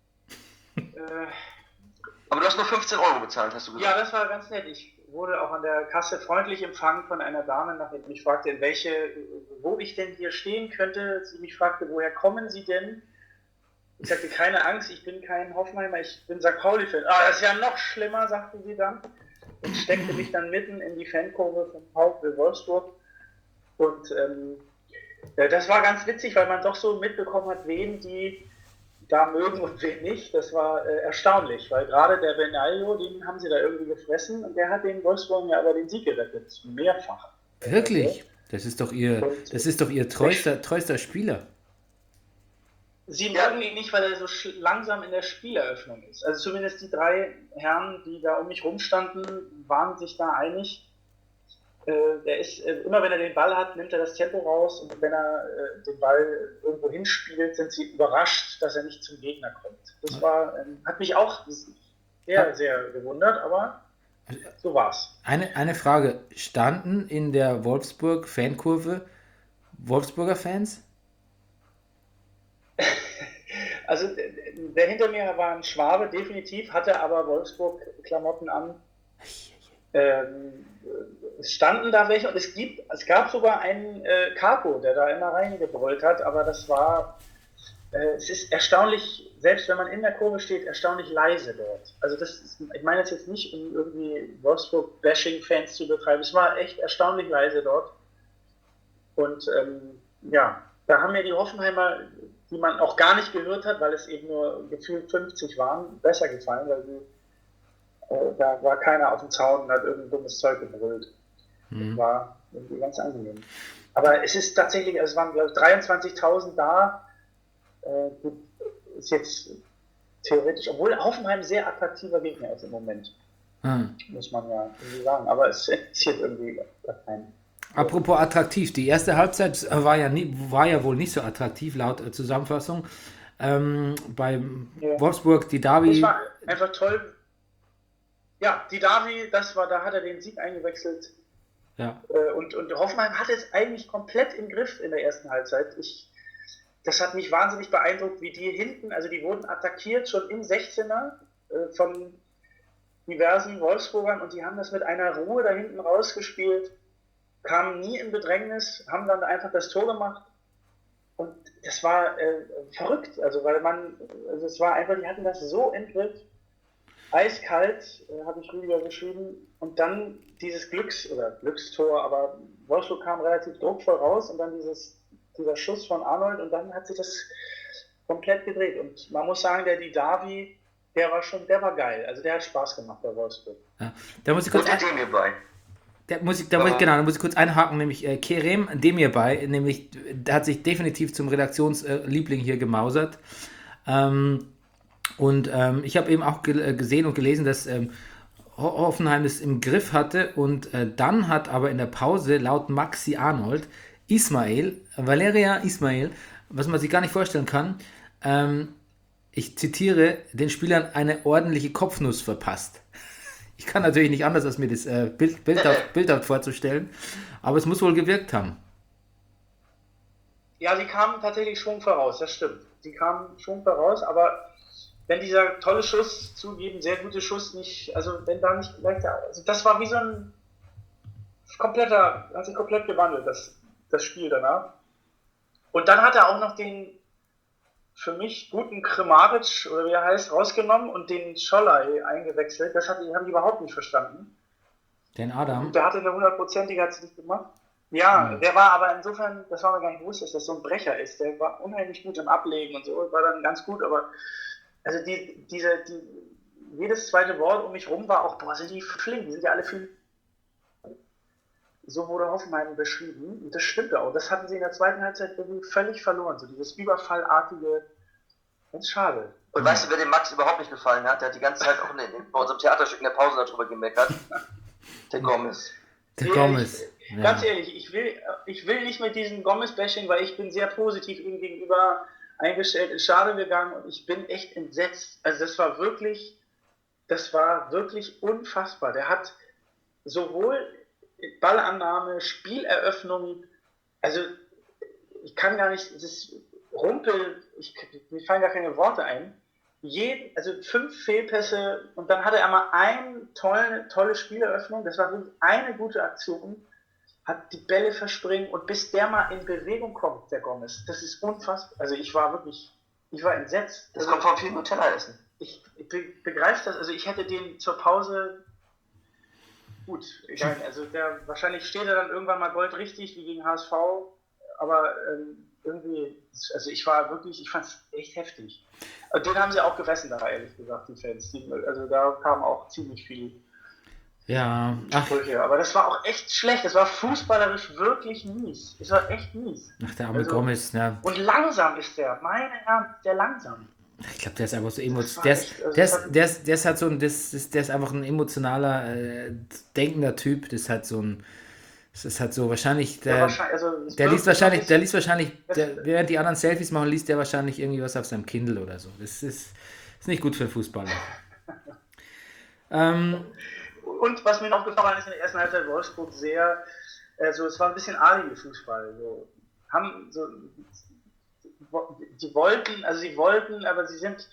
Aber du hast nur 15 Euro bezahlt, hast du gesagt. Ja, das war ganz nett. Ich wurde auch an der Kasse freundlich empfangen von einer Dame, nachdem ich mich fragte, wo ich denn hier stehen könnte. Sie mich fragte, woher kommen Sie denn? Ich sagte, keine Angst, ich bin kein Hoffenheimer, ich bin St. Pauli-Fan. Ah, das ist ja noch schlimmer, sagte sie dann. Und steckte mich dann mitten in die Fankurve von VfL Wolfsburg. Und das war ganz witzig, weil man doch so mitbekommen hat, wen die da mögen und wen nicht. Das war erstaunlich, weil gerade der Benaglio, den haben sie da irgendwie gefressen und der hat den Wolfsburg ja aber den Sieg gerettet, mehrfach. Wirklich? Das ist doch ihr treuster Spieler. Sie mögen ihn nicht, weil er so langsam in der Spieleröffnung ist. Also zumindest die drei Herren, die da um mich rumstanden, waren sich da einig. Der ist, immer wenn er den Ball hat, nimmt er das Tempo raus und wenn er den Ball irgendwo hinspielt, sind sie überrascht, dass er nicht zum Gegner kommt. Das hat mich auch sehr, sehr gewundert, aber so war's. Eine Frage. Standen in der Wolfsburg-Fankurve Wolfsburger Fans? Also der hinter mir war ein Schwabe, definitiv, hatte aber Wolfsburg-Klamotten an. Es standen da welche und es gab sogar einen Capo, der da immer reingebrüllt hat, aber es ist erstaunlich, selbst wenn man in der Kurve steht, erstaunlich leise dort. Also ich meine das jetzt nicht, um irgendwie Wolfsburg-Bashing-Fans zu betreiben, es war echt erstaunlich leise dort. Und da haben mir die Hoffenheimer, die man auch gar nicht gehört hat, weil es eben nur gefühlt 50 waren, besser gefallen, weil da war keiner auf dem Zaun und hat irgendein dummes Zeug gebrüllt. Das war irgendwie ganz angenehm. Aber es ist tatsächlich, es waren glaube ich 23.000 da. Ist jetzt theoretisch, obwohl Hoffenheim sehr attraktiver Gegner ist im Moment. muss man ja irgendwie sagen. Aber es interessiert irgendwie gar keinen. Apropos attraktiv, die erste Halbzeit war ja wohl nicht so attraktiv, laut Zusammenfassung. Bei Ja. Wolfsburg, die Es Derby, war einfach toll. Ja, die Davi, da hat er den Sieg eingewechselt. ja, Und Hoffenheim hat es eigentlich komplett im Griff in der ersten Halbzeit. Das hat mich wahnsinnig beeindruckt, wie die hinten, also die wurden attackiert schon im 16er von diversen Wolfsburgern und die haben das mit einer Ruhe da hinten rausgespielt, kamen nie in Bedrängnis, haben dann einfach das Tor gemacht und das war verrückt, also es war einfach, die hatten das so im Griff, eiskalt, habe ich Rüdiger geschrieben und dann dieses Glückstor, aber Wolfsburg kam relativ druckvoll raus und dann dieser Schuss von Arnold und dann hat sich das komplett gedreht und man muss sagen, der Didavi, der war geil, also der hat Spaß gemacht bei Wolfsburg. ja. Da muss ich kurz, Und Demir bei. da muss ich kurz einhaken, nämlich Kerem Demirbay, nämlich der hat sich definitiv zum Redaktionsliebling hier gemausert. Ich habe eben auch gesehen und gelesen, dass Hoffenheim es im Griff hatte und dann hat aber in der Pause laut Maxi Arnold Valeria Ismail, was man sich gar nicht vorstellen kann, ich zitiere, den Spielern eine ordentliche Kopfnuss verpasst. Ich kann natürlich nicht anders, als mir das bildhaft vorzustellen, aber es muss wohl gewirkt haben. Ja, sie kamen tatsächlich schon voraus, das stimmt. Sie kamen schon voraus, aber wenn dieser tolle Schuss, zugeben, sehr gute Schuss nicht, also wenn da nicht gleich, also das war wie so ein hat sich komplett gewandelt, das Spiel danach. Und dann hat er auch noch den für mich guten Kramaric, oder wie er heißt, rausgenommen und den Scholley eingewechselt. Das habe ich überhaupt nicht verstanden. Den Adam. Der hatte eine 100%ige, hat sie nicht gemacht. Ja, der war aber insofern, das war mir gar nicht bewusst, dass das so ein Brecher ist. Der war unheimlich gut im Ablegen und so, war dann ganz gut, aber also jedes zweite Wort um mich rum war auch, boah, sind die flink, die sind ja alle viel. So wurde Hoffenheim beschrieben und das stimmte auch. Das hatten sie in der zweiten Halbzeit irgendwie völlig verloren, so dieses Überfallartige, ganz schade. Und weißt du, wer dem Max überhaupt nicht gefallen hat? Der hat die ganze Zeit auch bei unserem Theaterstück in der Pause darüber gemeckert. Der Gomez. Der Gomez. Ja. Ganz ehrlich, ich will nicht mit diesem Gomez-Bashing, weil ich bin sehr positiv ihm gegenüber eingestellt, ins Stadion gegangen und ich bin echt entsetzt. Also das war wirklich unfassbar. Der hat sowohl Ballannahme, Spieleröffnung, also ich kann gar nicht, mir fallen gar keine Worte ein. 5 Fehlpässe und dann hatte er mal eine tolle Spieleröffnung, das war wirklich eine gute Aktion, hat die Bälle verspringen und bis der mal in Bewegung kommt, der Gomez, das ist unfassbar. Also ich war entsetzt. Das kommt von viel Nutella-Essen. Ich begreife das, also ich hätte den zur Pause, gut, egal, also wahrscheinlich steht er dann irgendwann mal goldrichtig, wie gegen HSV, aber irgendwie, also ich fand es echt heftig. Und den haben sie auch gefressen da, ehrlich gesagt, die Fans. Also da kam auch ziemlich viel Sprüche. Aber das war auch echt schlecht, das war fußballerisch wirklich mies. Es war echt mies. Ach, der arme Gomez, ja. Und langsam ist der, meine Herren, der langsam. Ich glaube, der ist einfach so emotional. Der ist einfach ein emotionaler, denkender Typ. Das ist halt so wahrscheinlich. Der liest wahrscheinlich, während die anderen Selfies machen, liest der wahrscheinlich irgendwie was auf seinem Kindle oder so. Das ist nicht gut für einen Fußballer. Und was mir noch gefallen ist in der ersten Halbzeit Wolfsburg es war ein bisschen Ali-Fußball. Sie wollten, aber sie sind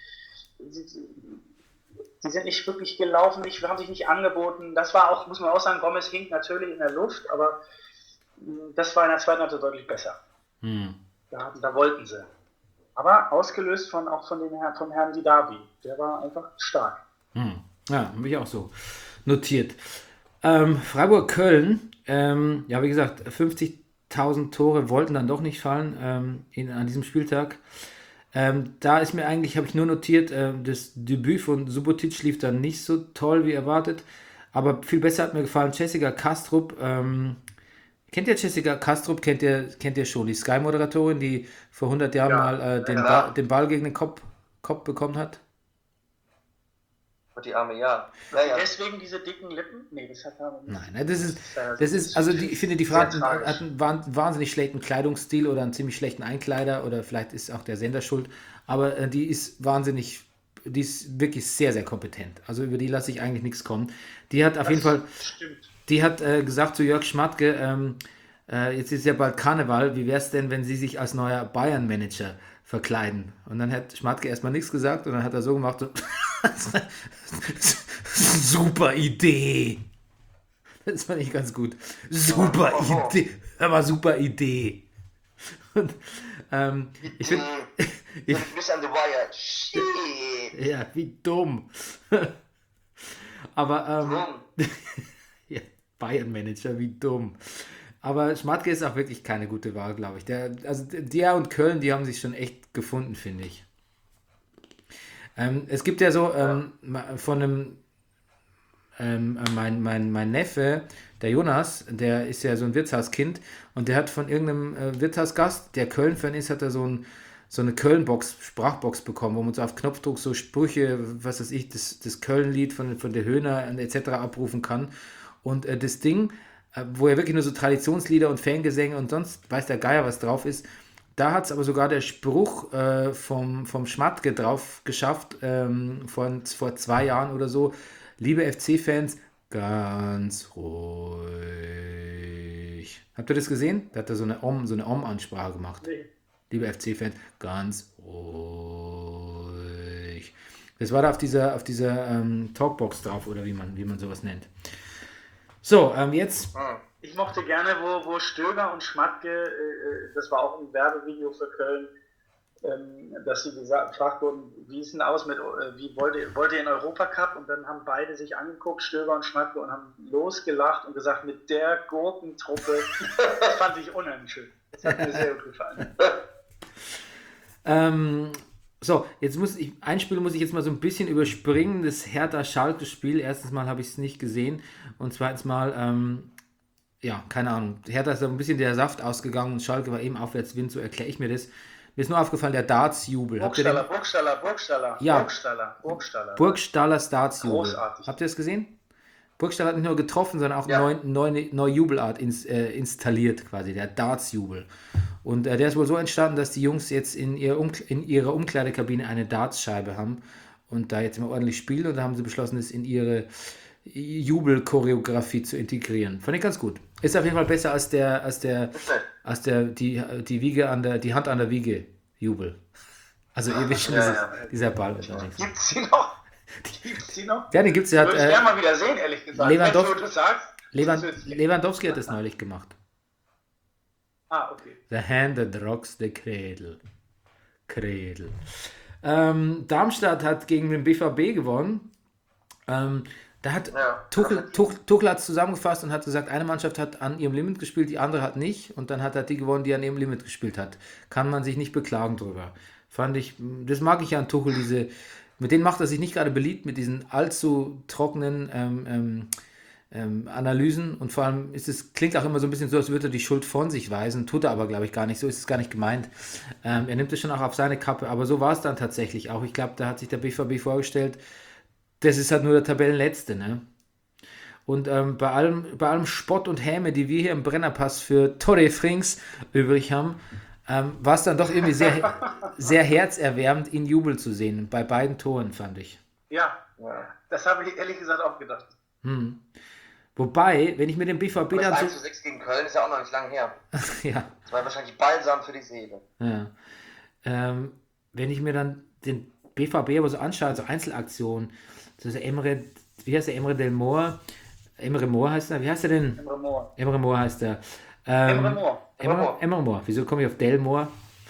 nicht wirklich gelaufen, haben sich nicht angeboten. Das war auch, muss man auch sagen, Gomez hinkt natürlich in der Luft, aber das war in der zweiten Halbzeit deutlich besser. Da wollten sie. Aber ausgelöst vom Herrn Didavi. Der war einfach stark. Ja, habe ich auch so notiert. Freiburg-Köln, wie gesagt, 50.000 Tore wollten dann doch nicht fallen an diesem Spieltag. Da ist mir eigentlich, habe ich nur notiert, das Debüt von Subotic lief dann nicht so toll wie erwartet, aber viel besser hat mir gefallen Jessica Kastrup. Kennt ihr Jessica Kastrup? Kennt ihr schon, die Sky-Moderatorin, die vor 100 Jahren mal den Ball gegen den Kopf bekommen hat? Und die Arme, ja. Naja. Deswegen diese dicken Lippen? Nee, das hat er nicht. Nein, das ist, also ich finde, die Frau hat einen wahnsinnig schlechten Kleidungsstil oder einen ziemlich schlechten Einkleider oder vielleicht ist auch der Sender schuld, aber die ist wirklich sehr, sehr kompetent. Also über die lasse ich eigentlich nichts kommen. Die hat auf jeden Fall, Stimmt. die hat gesagt zu Jörg Schmatke, jetzt ist ja bald Karneval, wie wäre es denn, wenn Sie sich als neuer Bayern-Manager verkleiden? Und dann hat Schmatke erstmal nichts gesagt und dann hat er so gemacht, so, super Idee. Das fand ich ganz gut. Super Idee. Hör mal, super Idee. Und ich finde, Miss on the wire. Shit. ja, wie dumm. Aber ja, Bayern-Manager, wie dumm. Aber Schmatke ist auch wirklich keine gute Wahl, glaube ich. Der und Köln, die haben sich schon echt gefunden, finde ich. Es gibt ja so von einem mein Neffe, der Jonas, der ist ja so ein Wirtshauskind und der hat von irgendeinem Wirtshausgast, der Köln-Fan ist, hat er so eine Köln-Box, Sprachbox bekommen, wo man so auf Knopfdruck so Sprüche, was weiß ich, das Köln-Lied von der Höhner etc. abrufen kann. Und das Ding, wo ja wirklich nur so Traditionslieder und Fangesänge und sonst weiß der Geier, was drauf ist, da hat es aber sogar der Spruch vom Schmatke drauf geschafft, vor 2 Jahren oder so. Liebe FC-Fans, ganz ruhig. Habt ihr das gesehen? Da hat er so eine Om-Ansprache gemacht. Nee. Liebe FC-Fans, ganz ruhig. Das war da auf dieser Talkbox drauf, oder wie man sowas nennt. So, jetzt. Ich mochte gerne, wo Stöger und Schmatke, das war auch ein Werbevideo für Köln, dass sie gefragt wurden, wie ist denn aus mit, wie wollt ihr in Europacup? Und dann haben beide sich angeguckt, Stöger und Schmatke, und haben losgelacht und gesagt, mit der Gurkentruppe, das fand ich unheimlich schön. Das hat mir sehr gut gefallen. So, ein Spiel muss ich jetzt mal so ein bisschen überspringen, das Hertha-Schalke-Spiel. Erstens mal habe ich es nicht gesehen und zweitens mal, ja, keine Ahnung, Hertha ist so ein bisschen der Saft ausgegangen und Schalke war eben Aufwärtswind, so erkläre ich mir das. Mir ist nur aufgefallen, der Darts-Jubel. Burgstaller. Ja. Burgstaller Darts-Jubel. Großartig. Habt ihr das gesehen? Burgstaller hat nicht nur getroffen, sondern auch Ja. eine neue Jubelart installiert, quasi, der Darts-Jubel. Und der ist wohl so entstanden, dass die Jungs jetzt in ihrer Umkleidekabine eine Dartscheibe haben und da jetzt immer ordentlich spielen und da haben sie beschlossen, das in ihre Jubelchoreografie zu integrieren. Fand ich ganz gut. Ist auf jeden Fall besser als die Wiege die Hand an der Wiege Jubel. Also ihr wisst schon, dieser Ball. Gibt's sie noch? Ja, den gibt's ja. Würde ich gerne mal wieder sehen, ehrlich gesagt. Lewandowski- Wenn du sagst, Lewandowski hat das neulich gemacht. okay. The hand that rocks the cradle. Darmstadt hat gegen den BVB gewonnen. Da hat Tuchel hat es zusammengefasst und hat gesagt, eine Mannschaft hat an ihrem Limit gespielt, die andere hat nicht. Und dann hat er die gewonnen, die an ihrem Limit gespielt hat. Kann man sich nicht beklagen drüber. Das mag ich ja an Tuchel, mit denen macht er sich nicht gerade beliebt, mit diesen allzu trockenen Analysen. Und vor allem klingt auch immer so ein bisschen so, als würde er die Schuld von sich weisen. Tut er aber, glaube ich, gar nicht. So ist es gar nicht gemeint. Er nimmt es schon auch auf seine Kappe. Aber so war es dann tatsächlich auch. Ich glaube, da hat sich der BVB vorgestellt, das ist halt nur der Tabellenletzte, ne? Und bei allem Spott und Häme, die wir hier im Brennerpass für Torre Frings übrig haben, war es dann doch irgendwie sehr, sehr herzerwärmend, ihn jubeln zu sehen. Bei beiden Toren, fand ich. Ja, das habe ich ehrlich gesagt auch gedacht. Wobei, wenn ich mir den BVB Das dann 1:6 gegen Köln ist ja auch noch nicht lang her. ja, Das war wahrscheinlich balsam für die Seele. ja. Wenn ich mir dann den BVB aber so anschaue, so Einzelaktionen, so Emre Moor heißt er, wie heißt er denn? Emre Moor heißt er. Emre Moor. Wieso komme ich auf Del Moor?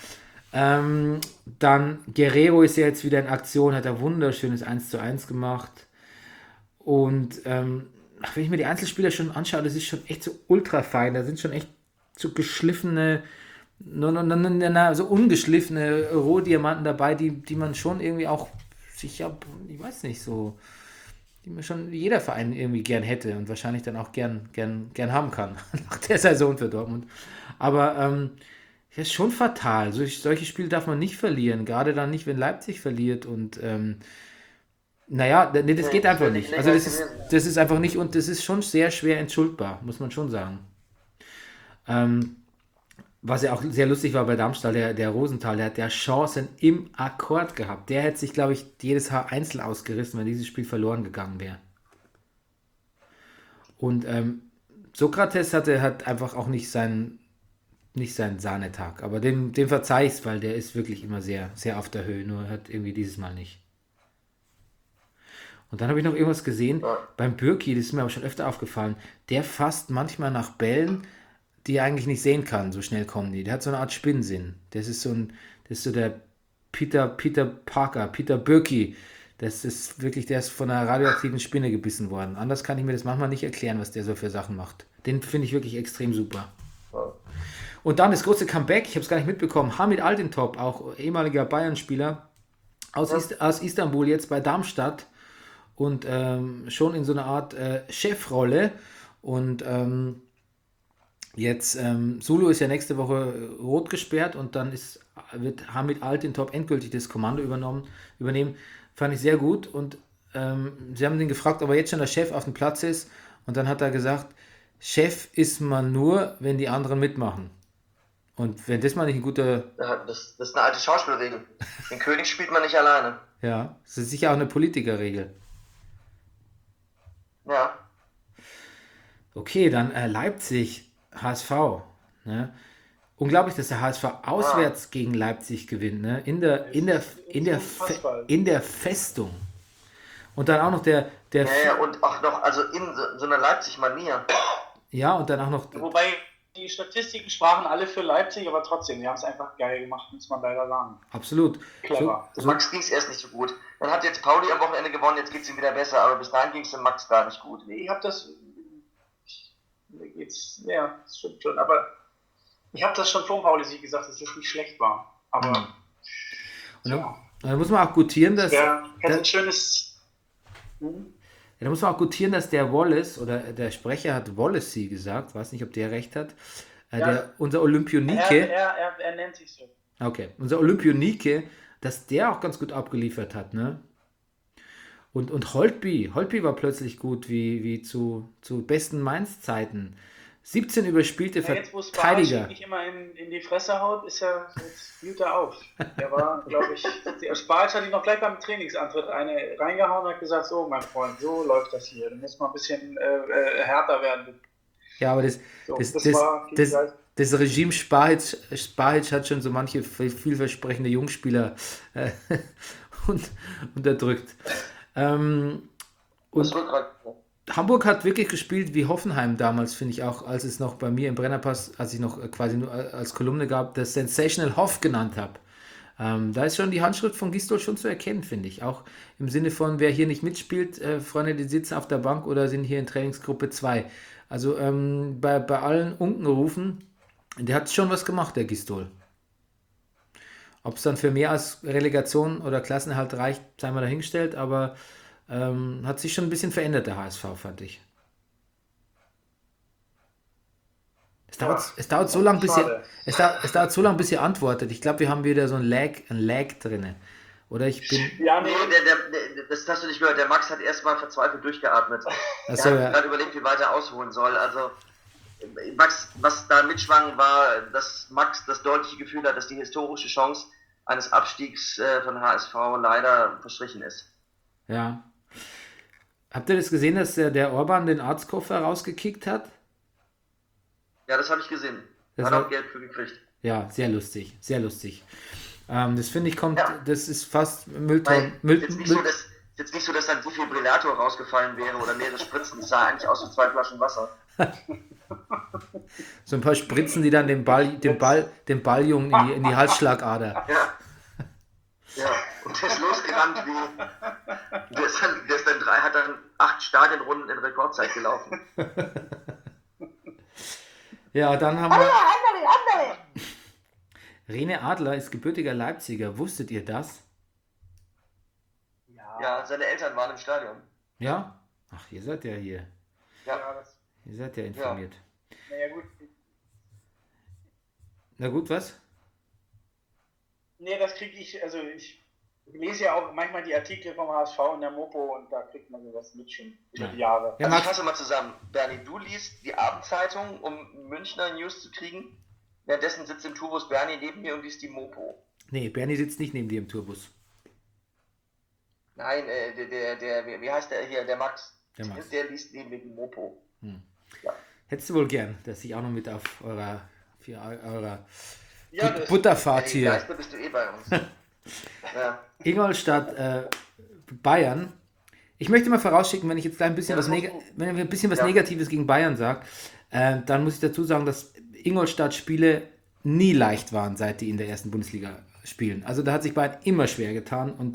Dann Guerrero ist ja jetzt wieder in Aktion, hat ein wunderschönes 1:1 gemacht. Und wenn ich mir die Einzelspieler schon anschaue, das ist schon echt so ultra fein. Da sind schon echt so geschliffene, so ungeschliffene Rohdiamanten dabei, die man schon irgendwie auch ich weiß nicht, so, die man schon jeder Verein irgendwie gern hätte und wahrscheinlich dann auch gern haben kann, nach der Saison für Dortmund. Aber ist schon fatal. Solche Spiele darf man nicht verlieren, gerade dann nicht, wenn Leipzig verliert und Naja, nee, das Nee, geht das einfach wäre die nicht. Also Gelegenheit gewesen. das ist einfach nicht, und das ist schon sehr schwer entschuldbar, muss man schon sagen. Ähm, Was ja auch sehr lustig war bei Darmstadt, der Rosenthal, der hat ja Chancen im Akkord gehabt. Der hätte sich, glaube ich, jedes Haar einzeln ausgerissen, wenn dieses Spiel verloren gegangen wäre. Und Sokrates hat einfach auch nicht seinen Sahnetag. Aber dem verzeih ich's, weil der ist wirklich immer sehr, sehr auf der Höhe, nur hat irgendwie dieses Mal nicht. Und dann habe ich noch irgendwas gesehen Ja. beim Bürki, das ist mir aber schon öfter aufgefallen. Der fasst manchmal nach Bällen, die er eigentlich nicht sehen kann, so schnell kommen die. Der hat so eine Art Spinnensinn. Das ist so der Peter Parker, Peter Bürki. Das ist wirklich, der ist von einer radioaktiven Spinne gebissen worden. Anders kann ich mir das manchmal nicht erklären, was der so für Sachen macht. Den finde ich wirklich extrem super. Ja. Und dann das große Comeback, ich habe es gar nicht mitbekommen, Hamid Altintop, auch ehemaliger Bayern-Spieler aus Istanbul, jetzt bei Darmstadt und schon in so einer Art Chefrolle. Und jetzt, Sulu ist ja nächste Woche rot gesperrt und dann wird Hamid Altintop endgültig das Kommando übernehmen. Fand ich sehr gut und sie haben ihn gefragt, ob er jetzt schon der Chef auf dem Platz ist und dann hat er gesagt, Chef ist man nur, wenn die anderen mitmachen. Und wenn das mal nicht ein guter, Ja, das ist eine alte Schauspielregel. Den König spielt man nicht alleine. ja, das ist sicher auch eine Politikerregel. Ja. Okay, dann Leipzig, HSV. Ne? Unglaublich, dass der HSV auswärts gegen Leipzig gewinnt. Ne? Unfassbar. In der Festung. Und dann auch noch der Ja, und auch noch, also in so einer Leipzig-Manier. ja, und dann auch noch, Wobei die Statistiken sprachen alle für Leipzig, aber trotzdem, die haben es einfach geil gemacht, muss man leider sagen. absolut. Clever. Max ging es erst nicht so gut. Dann hat jetzt Pauli am Wochenende gewonnen, jetzt geht es ihm wieder besser, aber bis dahin ging es dem Max gar nicht gut. Nee, ich habe das. Mir geht's. Ja, das stimmt schon. Aber ich habe das schon vor Pauli gesagt, dass das nicht schlecht war. Aber. Und dann muss man auch gutieren, dass Ja, hätte ein schönes. Ja, da muss man auch gutieren, dass der Wallace, oder der Sprecher hat Wallacey gesagt, weiß nicht, ob der recht hat, unser Olympionike, Er nennt sich so. okay, unser Olympionike, dass der auch ganz gut abgeliefert hat, ne? Und Holtby war plötzlich gut, wie zu besten Mainz-Zeiten. 17 überspielte Ja, jetzt, wo Verteidiger. Sparic nicht immer in die Fresse haut, ist er, jetzt blüht er auf. Der war, glaube ich, der Sparic hat ihn noch gleich beim Trainingsantritt eine reingehauen und hat gesagt, so mein Freund, so läuft das hier. Du musst mal ein bisschen härter werden. Ja, aber So, das Regime Sparic hat schon so manche vielversprechende Jungspieler unterdrückt. Und Hamburg hat wirklich gespielt wie Hoffenheim damals, finde ich auch, als es noch bei mir im Brennerpass, als ich noch quasi nur als Kolumne gab, das Sensational Hoff genannt habe. Da ist schon die Handschrift von Gistol schon zu erkennen, finde ich. Auch im Sinne von, wer hier nicht mitspielt, Freunde, die sitzen auf der Bank oder sind hier in Trainingsgruppe 2. Also bei allen Unkenrufen, der hat schon was gemacht, der Gistol. Ob es dann für mehr als Relegation oder Klassenerhalt reicht, sei mal dahingestellt, aber hat sich schon ein bisschen verändert, der HSV, fand ich. Es dauert so lang, bis ihr antwortet. Ich glaube, wir haben wieder so ein Lag drin. Oder ich bin... Ja, nee, das hast du nicht gehört. Der Max hat erstmal verzweifelt durchgeatmet. Achso, Er hat ja. gerade überlegt, wie weit er ausholen soll. Also, Max, was da mitschwang, war, dass Max das deutliche Gefühl hat, dass die historische Chance eines Abstiegs von HSV leider verstrichen ist. Ja. Habt ihr das gesehen, dass der Orban den Arztkoffer rausgekickt hat? Ja, das habe ich gesehen. Das Hat war- auch Geld für gekriegt. Ja, sehr lustig, sehr lustig. Das finde ich Ja. das ist fast Weil Müllton. jetzt nicht so, dass dann Defibrillator rausgefallen wäre oder mehrere Spritzen. Das sah eigentlich aus wie 2 Flaschen Wasser. So ein paar Spritzen, die dann den Balljungen in die Halsschlagader. Ja. Ja, und der ist losgerannt wie. Hat dann 8 Stadionrunden in Rekordzeit gelaufen. Ja, dann haben wir. Rene Adler ist gebürtiger Leipziger. Wusstet ihr das? Ja, seine Eltern waren im Stadion. Ja? Ach, ihr seid ja hier. Ja, Ihr seid ja informiert. naja, gut. Na gut, was? Nee, das kriege ich, also ich Ich lese ja auch manchmal die Artikel vom HSV in der Mopo und da kriegt man sowas mit schon über die Ja. Jahre. Ja, Also ich Max, fasse mal zusammen. Bernie, du liest die Abendzeitung, um Münchner News zu kriegen. Währenddessen sitzt im Tourbus Bernie neben mir und liest die Mopo. nee, Bernie sitzt nicht neben dir im Tourbus. Nein, wie heißt der hier? Der Max. Der Max. Der liest neben mir die Mopo. Ja. Hättest du wohl gern, dass ich auch noch mit auf eurer Ja, das- Butterfahrt Bernie, hier. Geister bist du eh bei uns. Ja. Ingolstadt, Bayern. Ich möchte mal vorausschicken, wenn ich jetzt gleich ein bisschen Ja, das was, musst du- wenn ich ein bisschen was Ja. Negatives gegen Bayern sage, dann muss ich dazu sagen, dass Ingolstadt-Spiele nie leicht waren, seit die in der ersten Bundesliga spielen. Also da hat sich Bayern immer schwer getan und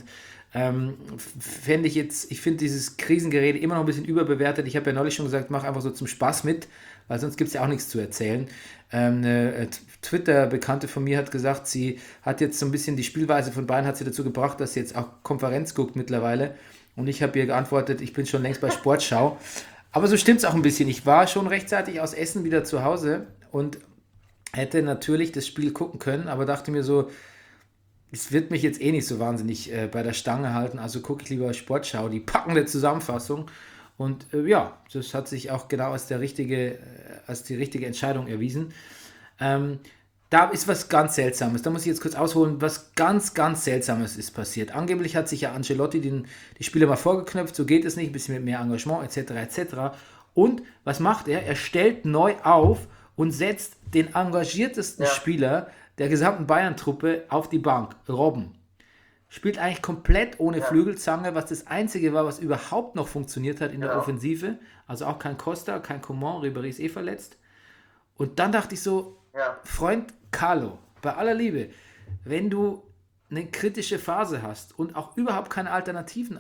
ich finde dieses Krisengerede immer noch ein bisschen überbewertet. Ich habe ja neulich schon gesagt, mach einfach so zum Spaß mit, weil sonst gibt es ja auch nichts zu erzählen. Eine Twitter-Bekannte von mir hat gesagt, sie hat jetzt so ein bisschen die Spielweise von Bayern hat sie dazu gebracht, dass sie jetzt auch Konferenz guckt mittlerweile. Und ich habe ihr geantwortet, ich bin schon längst bei Sportschau. Aber so stimmt es auch ein bisschen. Ich war schon rechtzeitig aus Essen wieder zu Hause und hätte natürlich das Spiel gucken können, aber dachte mir so, es wird mich jetzt eh nicht so wahnsinnig bei der Stange halten, also gucke ich lieber Sportschau, die packende Zusammenfassung. Und ja, das hat sich auch genau als die richtige Entscheidung erwiesen. Da ist was ganz Seltsames, da muss ich jetzt kurz ausholen, was ganz, ganz Seltsames ist passiert. Angeblich hat sich ja Ancelotti die Spieler mal vorgeknöpft, so geht es nicht, ein bisschen mit mehr Engagement etc. etc. Und was macht er? Er stellt neu auf und setzt den engagiertesten Ja. Spieler der gesamten Bayern-Truppe auf die Bank, Robben. Spielt eigentlich komplett ohne Flügelzange, was das Einzige war, was überhaupt noch funktioniert hat in der Ja. Offensive. Also auch kein Costa, kein Coman, Ribéry ist eh verletzt. Und dann dachte ich so, Ja. Freund Carlo, bei aller Liebe, wenn du eine kritische Phase hast und auch überhaupt keine Alternativen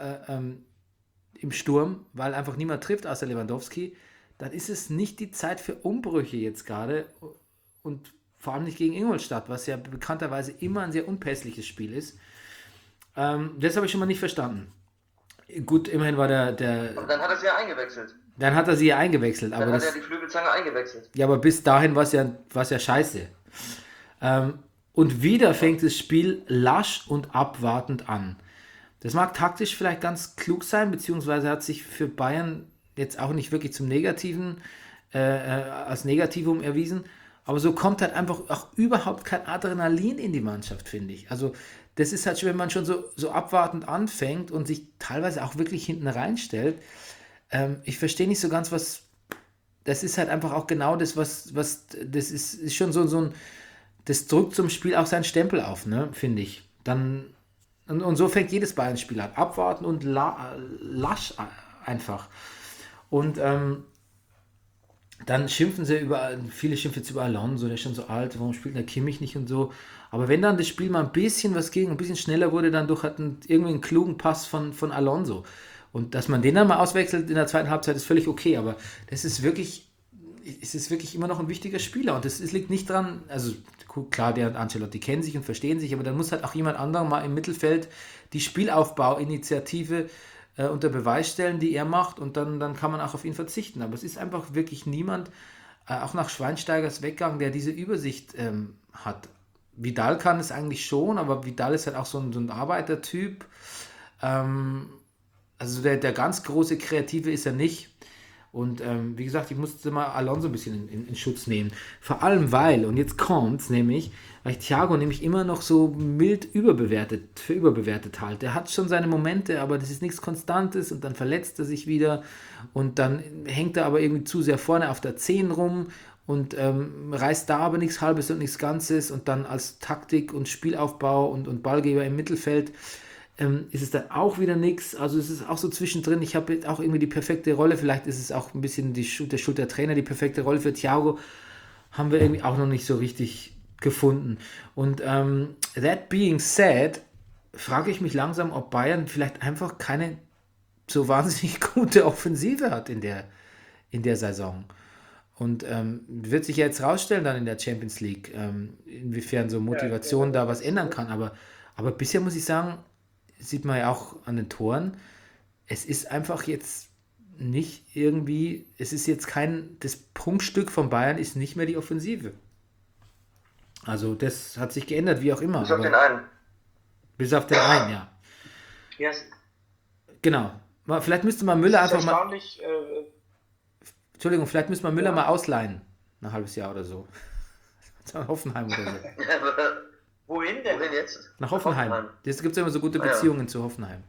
im Sturm, weil einfach niemand trifft außer Lewandowski, dann ist es nicht die Zeit für Umbrüche jetzt gerade und vor allem nicht gegen Ingolstadt, was ja bekannterweise immer ein sehr unpässliches Spiel ist. Das habe ich schon mal nicht verstanden. Gut, immerhin war Und dann hat er sie ja eingewechselt. dann hat er sie ja eingewechselt, Dann aber hat das, er die Flügelzange eingewechselt. ja, aber bis dahin war es ja scheiße. Und wieder fängt das Spiel lasch und abwartend an. Das mag taktisch vielleicht ganz klug sein, beziehungsweise hat sich für Bayern jetzt auch nicht wirklich zum Negativen, als Negativum erwiesen. Aber so kommt halt einfach auch überhaupt kein Adrenalin in die Mannschaft, finde ich. Also das ist halt schon, wenn man schon so abwartend anfängt und sich teilweise auch wirklich hinten reinstellt. Ich verstehe nicht so ganz, das ist halt einfach auch genau das, das ist schon so ein, das drückt zum Spiel auch seinen Stempel auf, ne, finde ich. Und so fängt jedes Bayern-Spiel an. Abwarten und lasch einfach. Und dann schimpfen sie viele schimpfen jetzt über Alonso, der ist schon so alt, warum spielt der Kimmich nicht und so. Aber wenn dann das Spiel mal ein bisschen was ging, ein bisschen schneller wurde, dann durch irgendwie einen klugen Pass von Alonso. Und dass man den dann mal auswechselt in der zweiten Halbzeit, ist völlig okay, aber es ist wirklich immer noch ein wichtiger Spieler und es liegt nicht dran, also klar, der und Ancelotti kennen sich und verstehen sich, aber dann muss halt auch jemand anderer mal im Mittelfeld die Spielaufbauinitiative unter Beweis stellen, die er macht und dann kann man auch auf ihn verzichten. Aber es ist einfach wirklich niemand, auch nach Schweinsteigers Weggang, der diese Übersicht hat. Vidal kann es eigentlich schon, aber Vidal ist halt auch so ein Arbeitertyp. Also der ganz große Kreative ist er nicht. Und wie gesagt, ich musste mal Alonso ein bisschen in Schutz nehmen. Vor allem und jetzt kommt's nämlich, weil ich Thiago nämlich immer noch so mild für überbewertet halte. Der hat schon seine Momente, aber das ist nichts Konstantes und dann verletzt er sich wieder und dann hängt er aber irgendwie zu sehr vorne auf der 10 rum und reißt da aber nichts Halbes und nichts Ganzes und dann als Taktik und Spielaufbau und Ballgeber im Mittelfeld ist es dann auch wieder nichts. Also es ist auch so zwischendrin. Ich habe jetzt auch irgendwie die perfekte Rolle. Vielleicht ist es auch ein bisschen der Schuld der Trainer. Die perfekte Rolle für Thiago haben wir irgendwie auch noch nicht so richtig gefunden. Und that being said, frage ich mich langsam, ob Bayern vielleicht einfach keine so wahnsinnig gute Offensive hat in der Saison. Und wird sich ja jetzt rausstellen dann in der Champions League, inwiefern so Motivation da was ändern kann. Aber bisher muss ich sagen, sieht man ja auch an den Toren, es ist einfach jetzt nicht irgendwie, es ist jetzt das Prunkstück von Bayern ist nicht mehr die Offensive. Also das hat sich geändert, wie auch immer. Bis auf den einen. Bis auf den einen, ja. Ja, es Genau. Vielleicht müsste man Müller ist einfach mal, erstaunlich. Entschuldigung, vielleicht müsste man Müller mal ausleihen. Ein halbes Jahr oder so. Nach Hoffenheim oder so. Wohin denn? Wohin jetzt? Nach Hoffenheim. Es gibt immer so gute Ah, ja. Beziehungen zu Hoffenheim.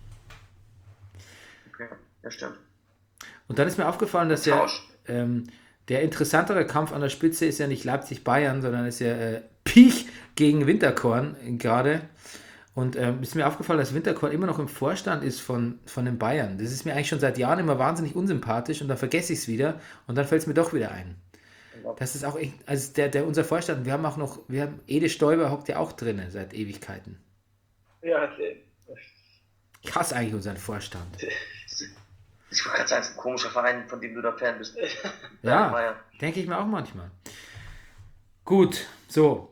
Okay, das stimmt. Und dann ist mir aufgefallen, dass Tausch. der interessantere Kampf an der Spitze ist ja nicht Leipzig-Bayern, sondern ist ja Piech gegen Winterkorn gerade. Und ist mir aufgefallen, dass Winterkorn immer noch im Vorstand ist von den Bayern. Das ist mir eigentlich schon seit Jahren immer wahnsinnig unsympathisch und dann vergesse ich es wieder und dann fällt es mir doch wieder ein. Das ist auch echt, also unser Vorstand, wir haben Ede Stoiber hockt ja auch drin seit Ewigkeiten. Ja, Ich hasse eigentlich unseren Vorstand. Ich wollte gerade sagen, es ist ein komischer Verein, von dem du da Fan bist. Ja, Meier. denke ich mir auch manchmal. Gut, so.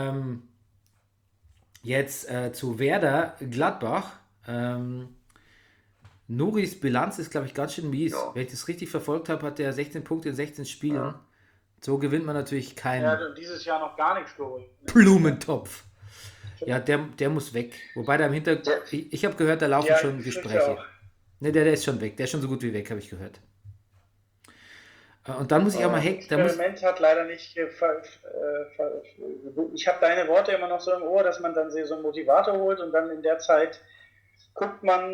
Jetzt zu Werder Gladbach. Nuris Bilanz ist, glaube ich, ganz schön mies. Ja. Wenn ich das richtig verfolgt habe, hat er 16 Punkte in 16 Spielen. Ja. So gewinnt man natürlich keinen er hat dieses Jahr noch gar nichts geholt. Blumentopf. Ja, der muss weg. Wobei da im Hintergrund, ich habe gehört, da laufen Ja, schon stimmt Gespräche. auch. Ne, der ist schon weg. Der ist schon so gut wie weg, habe ich gehört. Und dann muss ich auch mal Experiment hat leider nicht. Ich habe deine Worte immer noch so im Ohr, dass man dann so einen Motivator holt und dann in der Zeit guckt man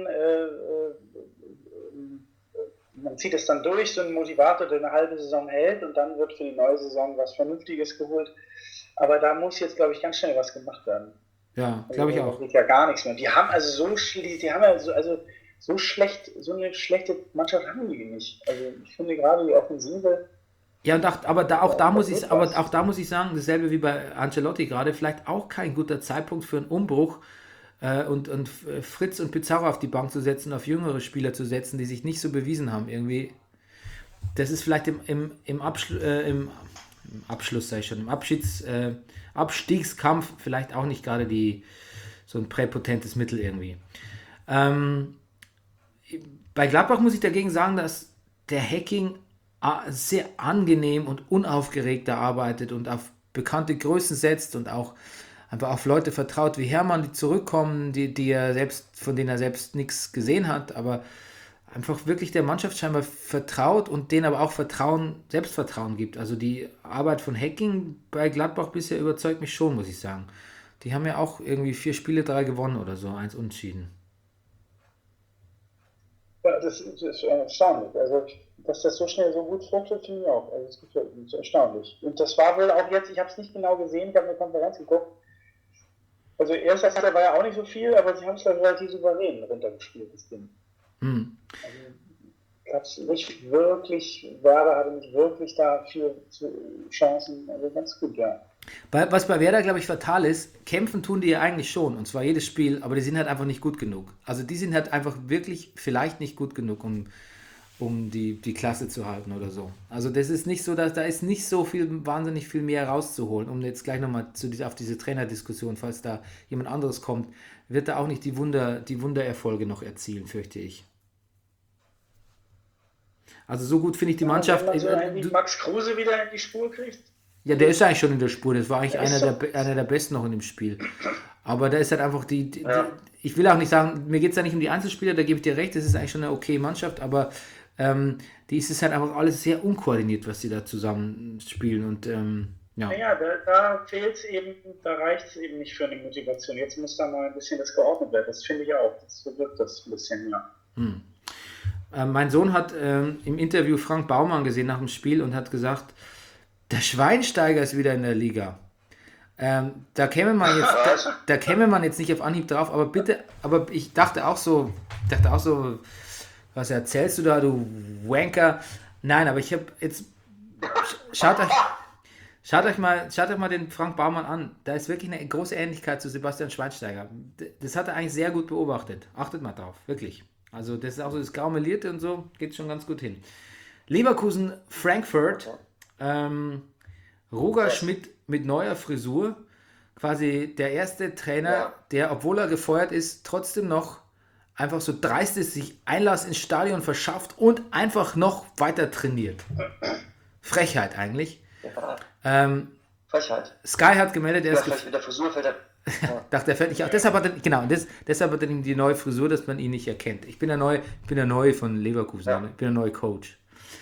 zieht es dann durch, so einen Motivator, der eine halbe Saison hält und dann wird für die neue Saison was Vernünftiges geholt. Aber da muss jetzt, glaube ich, ganz schnell was gemacht werden. Ja, glaube ich Also, auch. da geht ja gar nichts mehr. Die haben also so schlecht, so eine schlechte Mannschaft haben die nicht. Also ich finde gerade die Offensive. Ja, und auch da muss ich sagen, dasselbe wie bei Ancelotti gerade, vielleicht auch kein guter Zeitpunkt für einen Umbruch und Fritz und Pizarro auf die Bank zu setzen, auf jüngere Spieler zu setzen, die sich nicht so bewiesen haben irgendwie. Das ist vielleicht im Abschluss, sage ich schon, im Abstiegskampf vielleicht auch nicht gerade so ein präpotentes Mittel irgendwie. Bei Gladbach muss ich dagegen sagen, dass der Hacking sehr angenehm und unaufgeregt da arbeitet und auf bekannte Größen setzt und auch einfach auf Leute vertraut wie Hermann, die zurückkommen, von denen er selbst nichts gesehen hat, aber einfach wirklich der Mannschaft scheinbar vertraut und denen aber auch Selbstvertrauen gibt. Also die Arbeit von Hacking bei Gladbach bisher überzeugt mich schon, muss ich sagen. Die haben ja auch irgendwie 4 Spiele, 3 gewonnen oder so, 1 unentschieden. Ja, das ist erstaunlich. Also, dass das so schnell so gut fruchtet, finde ich auch. Also, das gefällt mir, das ist erstaunlich. Und das war wohl auch jetzt, ich habe es nicht genau gesehen, ich habe eine Konferenz geguckt. Also, erst war ja auch nicht so viel, aber sie haben es dann relativ souverän runtergespielt, das Ding. Hm. Also, ich habe es nicht wirklich, Werder hatte nicht wirklich da viel Chancen, also ganz gut, ja. Was bei Werder, glaube ich, fatal ist, kämpfen tun die ja eigentlich schon, und zwar jedes Spiel, aber die sind halt einfach nicht gut genug. Also die sind halt einfach wirklich vielleicht nicht gut genug, um die Klasse zu halten oder so. Also das ist nicht so, da ist nicht so wahnsinnig viel mehr rauszuholen, um jetzt gleich nochmal auf diese Trainerdiskussion, falls da jemand anderes kommt, wird da auch nicht die Wundererfolge noch erzielen, fürchte ich. Also so gut finde ich die Mannschaft. Wenn man so einen wie Max Kruse wieder in die Spur kriegt. Ja, der ist eigentlich schon in der Spur. Das war eigentlich einer der Besten noch in dem Spiel. Aber da ist halt einfach ich will auch nicht sagen, mir geht es da nicht um die Einzelspieler, da gebe ich dir recht, das ist eigentlich schon eine okay Mannschaft, aber die ist es halt einfach alles sehr unkoordiniert, was sie da zusammen spielen. Und ja. Naja, da fehlt es eben, da reicht es eben nicht für eine Motivation. Jetzt muss da mal ein bisschen das geordnet werden. Das finde ich auch. So wirkt das ein bisschen, ja. Mein Sohn hat im Interview Frank Baumann gesehen nach dem Spiel und hat gesagt, der Schweinsteiger ist wieder in der Liga. Da käme man jetzt nicht auf Anhieb drauf, aber ich dachte auch so, was erzählst du da, du Wanker? Nein, aber ich habe jetzt, schaut euch mal den Frank Baumann an. Da ist wirklich eine große Ähnlichkeit zu Sebastian Schweinsteiger. Das hat er eigentlich sehr gut beobachtet. Achtet mal drauf, wirklich. Also das ist auch so das Graumelierte und so, geht schon ganz gut hin. Leverkusen, Frankfurt, Roger Schmidt mit neuer Frisur, quasi der erste Trainer, der, obwohl er gefeuert ist, trotzdem noch einfach so dreist ist, sich Einlass ins Stadion verschafft und einfach noch weiter trainiert. Frechheit eigentlich. Ja. Frechheit. Sky hat gemeldet, Mit der Frisur fällt Dachte, er fällt nicht auf. Deshalb hat er, genau, deshalb hat er die neue Frisur, dass man ihn nicht erkennt. Ich bin der Neue von Leverkusen. Ja. Ich bin der neue Coach.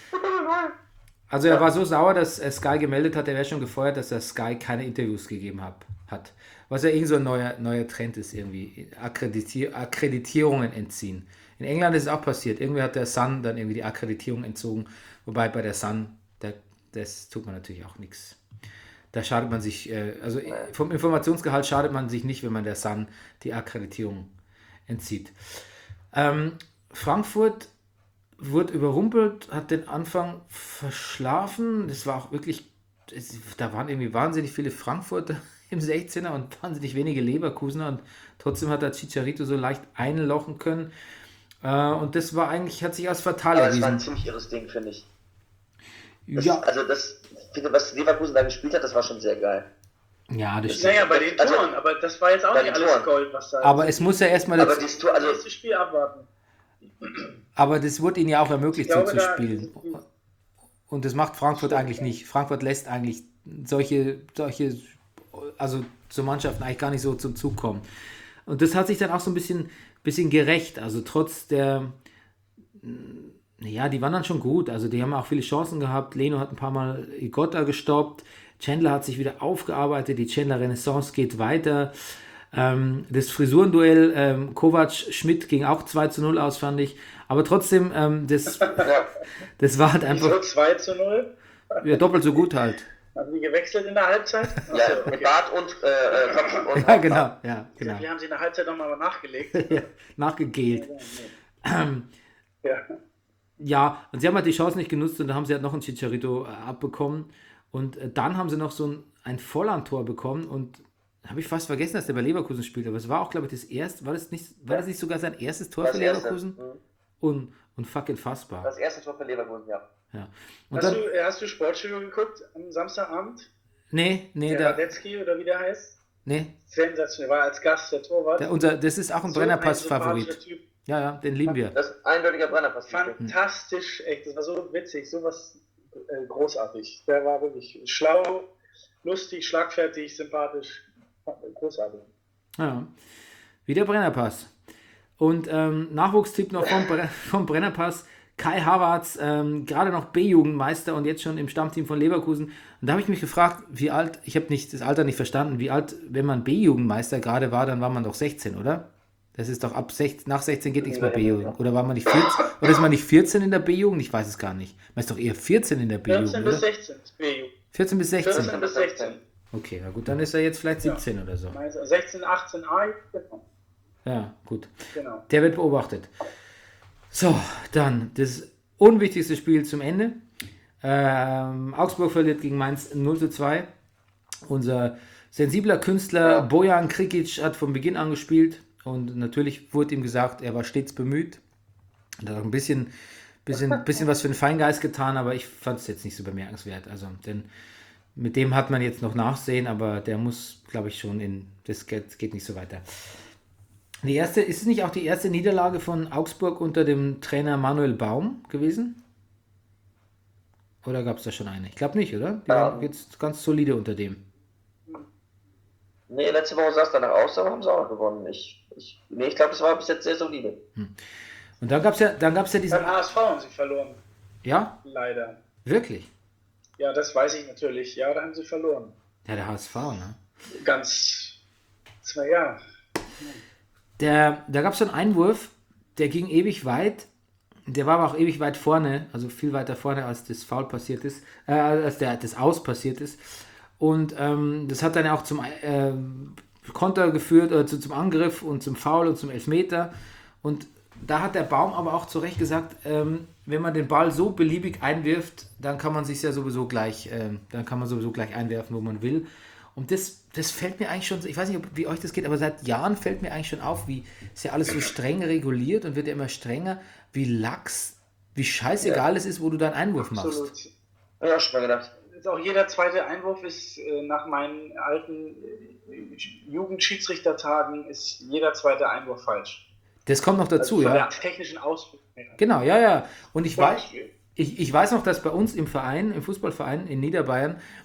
Also er war so sauer, dass er Sky gemeldet hat, er wäre schon gefeuert, dass er Sky keine Interviews gegeben hat. Was ja irgend so ein neuer Trend ist irgendwie. Akkreditierungen entziehen. In England ist es auch passiert. Irgendwie hat der Sun dann irgendwie die Akkreditierung entzogen. Wobei bei der Sun, das tut man natürlich auch nichts. Da schadet man sich, also vom Informationsgehalt schadet man sich nicht, wenn man der Sun die Akkreditierung entzieht. Frankfurt wurde überrumpelt, hat den Anfang verschlafen. Das war auch wirklich, da waren irgendwie wahnsinnig viele Frankfurter im 16er und wahnsinnig wenige Leverkusener und trotzdem hat der Chicharito so leicht einlochen können. Und das war eigentlich, hat sich als fatal Aber das war ein erwiesen. ziemlich irres Ding, finde ich. Ja, Was Leverkusen da gespielt hat, das war schon sehr geil. ja, das stimmt. Naja, bei den Also, Toren, aber das war jetzt auch bei nicht den alles Toren. Gold, was da Aber es muss ja erstmal, Aber dieses Tor, das also nächste Spiel abwarten. aber das wurde ihnen ja auch ermöglicht, Ich so glaube, zu spielen. Und das macht Frankfurt eigentlich nicht. Frankfurt lässt eigentlich solche, also so Mannschaften eigentlich gar nicht so zum Zug kommen. Und das hat sich dann auch so ein bisschen gerecht. Also trotz der, ja, die waren dann schon gut. Also die haben auch viele Chancen gehabt. Leno hat ein paar Mal Igotta gestoppt. Chandler hat sich wieder aufgearbeitet. Die Chandler Renaissance geht weiter. Das Frisurenduell Kovac-Schmidt ging auch 2-0 aus, fand ich. Aber trotzdem, das war halt Wieso einfach 2-0? ja, doppelt so gut halt. Haben die gewechselt in der Halbzeit? ja, Achso, mit okay. Bart und Kopf und Ja, genau. Ja, genau. Wir haben sie in der Halbzeit nochmal nachgelegt. Ja, nachgegelt. Ja. Ja, und sie haben halt die Chance nicht genutzt und da haben sie halt noch einen Chicharito abbekommen. Und dann haben sie noch so ein Volland-Tor bekommen und habe ich fast vergessen, dass der bei Leverkusen spielt. Aber es war auch, glaube ich, das erste, war das nicht sogar sein erstes Tor das für erste. Leverkusen? Mhm. Und fucking fassbar. Das erste Tor für Leverkusen, ja. Ja. Und dann, Hast du Sportstudio geguckt am Samstagabend? nee, Der Radetzky oder wie der heißt? nee, Sensationell, war als Gast der Torwart. das ist auch ein So Brennerpass-Favorit. sympathischer Typ. Ja, den lieben wir. Das ist ein eindeutiger Brennerpass. Fantastisch, echt, das war so witzig, sowas großartig. Der war wirklich schlau, lustig, schlagfertig, sympathisch, großartig. Ja, wie der Brennerpass. Und Nachwuchstipp noch vom Brennerpass. Kai Havertz, gerade noch B-Jugendmeister und jetzt schon im Stammteam von Leverkusen. Und da habe ich mich gefragt, wie alt, ich habe das Alter nicht verstanden, wie alt, wenn man B-Jugendmeister gerade war, dann war man doch 16, oder? Das ist doch nach 16 geht nichts mehr B-Jugend. Oder war man nicht 14? Oder ist man nicht 14 in der B-Jugend? Ich weiß es gar nicht. Man ist doch eher 14 in der B-Jugend, 14 oder? bis 16 ist B-Jugend. 14 bis 16. 14 bis 16. Okay, na gut, dann ist er jetzt vielleicht 17 oder so. 16, 18 A, Ja, gut. genau. Der wird beobachtet. So, dann das unwichtigste Spiel zum Ende. Augsburg verliert gegen Mainz 0-2. Unser sensibler Künstler Bojan Krikic hat von Beginn an gespielt und natürlich wurde ihm gesagt, er war stets bemüht. Er hat auch ein bisschen was für den Feingeist getan, aber ich fand es jetzt nicht so bemerkenswert. Also, denn mit dem hat man jetzt noch Nachsehen, aber der muss, glaube ich, das geht nicht so weiter. Ist es nicht auch die erste Niederlage von Augsburg unter dem Trainer Manuel Baum gewesen? Oder gab es da schon eine? Ich glaube nicht, oder? Die waren jetzt ganz solide unter dem. Nee, letzte Woche sah es danach aus, aber haben sie auch noch gewonnen. Ich glaube, das war bis jetzt sehr solide. Und dann gab's ja diesen... Beim HSV haben sie verloren, Ja? leider. Wirklich? Ja, das weiß ich natürlich. Ja, da haben sie verloren. Ja, der HSV, ne? Ganz, ja. Da gab es so einen Einwurf, der ging ewig weit. Der war aber auch ewig weit vorne, also viel weiter vorne, als das Foul passiert ist, als das Aus passiert ist. Und das hat dann auch zum Konter geführt, oder zum Angriff und zum Foul und zum Elfmeter. Und da hat der Baum aber auch zu Recht gesagt, wenn man den Ball so beliebig einwirft, dann kann man sich ja sowieso gleich, einwerfen, wo man will. Und das fällt mir eigentlich schon, ich weiß nicht, wie euch das geht, aber seit Jahren fällt mir eigentlich schon auf, wie ist ja alles so streng reguliert und wird ja immer strenger, wie lax, wie scheißegal es ist, wo du deinen Einwurf machst. Absolut. Ja, schon mal gedacht. Jetzt auch jeder zweite Einwurf ist nach meinen alten Jugendschiedsrichtertagen ist jeder zweite Einwurf falsch. Das kommt noch dazu, Von ja. der technischen Ausführung her. Genau, ja. Und ich weiß noch, dass bei uns im Fußballverein in Niederbayern,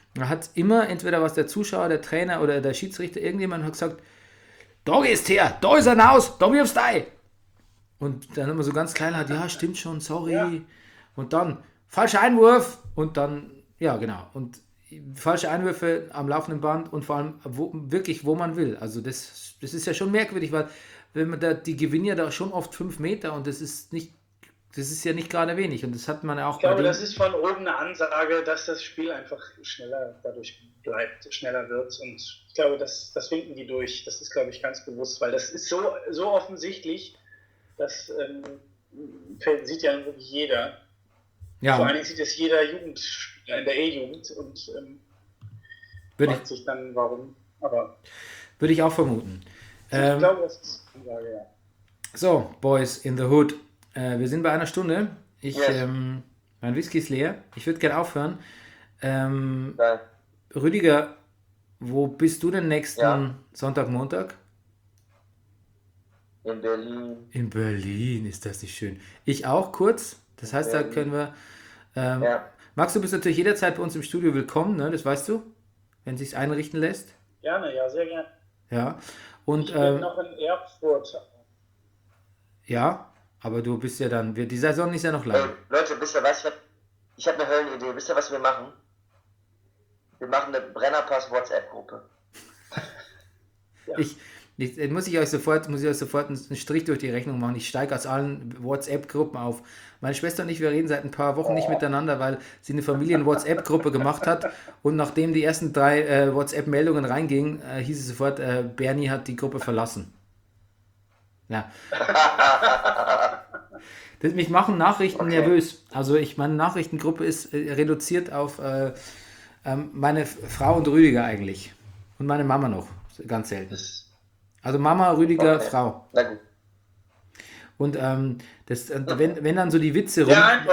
Da hat immer entweder was der Zuschauer, der Trainer oder der Schiedsrichter, irgendjemand hat gesagt, da gehst her, da ist er raus, da wirfst du ein. Und dann immer so ganz klein hat, ja, stimmt schon, sorry. Ja. Und dann, falscher Einwurf und dann, ja genau. Und falsche Einwürfe am laufenden Band und vor allem wirklich, wo man will. Also das ist ja schon merkwürdig, weil wenn man die gewinnen ja da schon oft 5 Meter und das ist ja nicht gerade wenig. Und das hat man ja auch. Ich glaube, das ist von oben eine Ansage, dass das Spiel einfach schneller dadurch bleibt, schneller wird. Und ich glaube, das winken die durch. Das ist, glaube ich, ganz bewusst, weil das ist so offensichtlich, das sieht ja wirklich jeder. Ja. Vor allen Dingen sieht es jeder Jugendspieler in der E-Jugend und fragt sich dann, warum. Aber würde ich auch vermuten. Ich glaube, das ist eine Ansage, ja. So, Boys in the Hood. Wir sind bei einer Stunde. Mein Whisky ist leer. Ich würde gerne aufhören. Rüdiger, wo bist du denn nächsten Sonntag, Montag? In Berlin. In Berlin, ist das nicht schön. Ich auch, kurz. Das heißt, da können wir... Max, du bist natürlich jederzeit bei uns im Studio willkommen, ne? Das weißt du, wenn es sich einrichten lässt. Gerne, ja, sehr gerne. Ja. Und, ich bin noch in Erfurt. Ja, aber du bist ja dann... Die Saison ist ja noch lang. Leute, wisst ihr was? Ich hab eine Höllenidee. Wisst ihr, was wir machen? Wir machen eine Brennerpass-WhatsApp-Gruppe. Ja. Muss ich euch sofort einen Strich durch die Rechnung machen. Ich steige aus allen WhatsApp-Gruppen auf. Meine Schwester und ich, wir reden seit ein paar Wochen nicht miteinander, weil sie eine Familien-WhatsApp-Gruppe gemacht hat. Und nachdem die ersten 3 WhatsApp-Meldungen reingingen, hieß es sofort, Bernie hat die Gruppe verlassen. Ja. Mich machen Nachrichten nervös. Also meine Nachrichtengruppe ist reduziert auf meine Frau und Rüdiger eigentlich. Und meine Mama noch, ganz selten. Also Mama, Rüdiger, Frau. Na gut. Und wenn dann so die Witze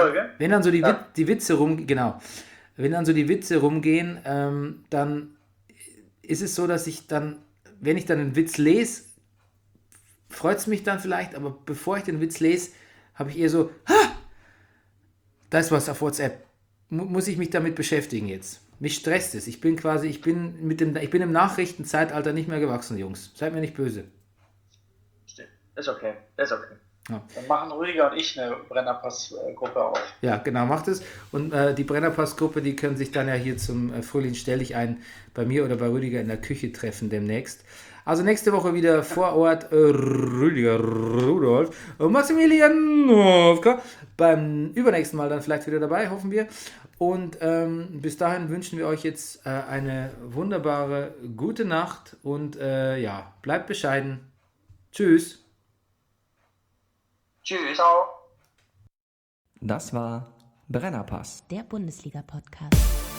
rumgehen, dann ist es so, dass ich dann, wenn ich dann einen Witz lese, freut es mich dann vielleicht, aber bevor ich den Witz lese, habe ich eher so, da ist was auf WhatsApp. Muss ich mich damit beschäftigen jetzt? Mich stresst es. Ich bin im Nachrichtenzeitalter nicht mehr gewachsen, Jungs. Seid mir nicht böse. Ist okay. Ja. Dann machen Rüdiger und ich eine Brennerpass-Gruppe auf. Ja, genau, macht es. Und die Brennerpass-Gruppe, die können sich dann ja hier zum Frühling stell dich ein bei mir oder bei Rüdiger in der Küche treffen demnächst. Also nächste Woche wieder vor Ort Rüdiger, Rudolf und Maximilian Nowka. Beim übernächsten Mal dann vielleicht wieder dabei, hoffen wir. Und bis dahin wünschen wir euch jetzt eine wunderbare gute Nacht und bleibt bescheiden. Tschüss. Tschüss. Ciao. Das war Brennerpass. Der Bundesliga-Podcast.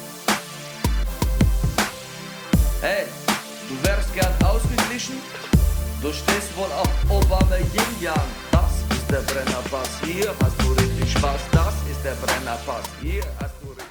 Hey, du wärst gern ausgeglichen? Du stehst wohl auf Obama Yin-Yang. Das ist der Brennerpass. Hier hast du richtig Spaß. Das ist der Brennerpass. Hier hast du richtig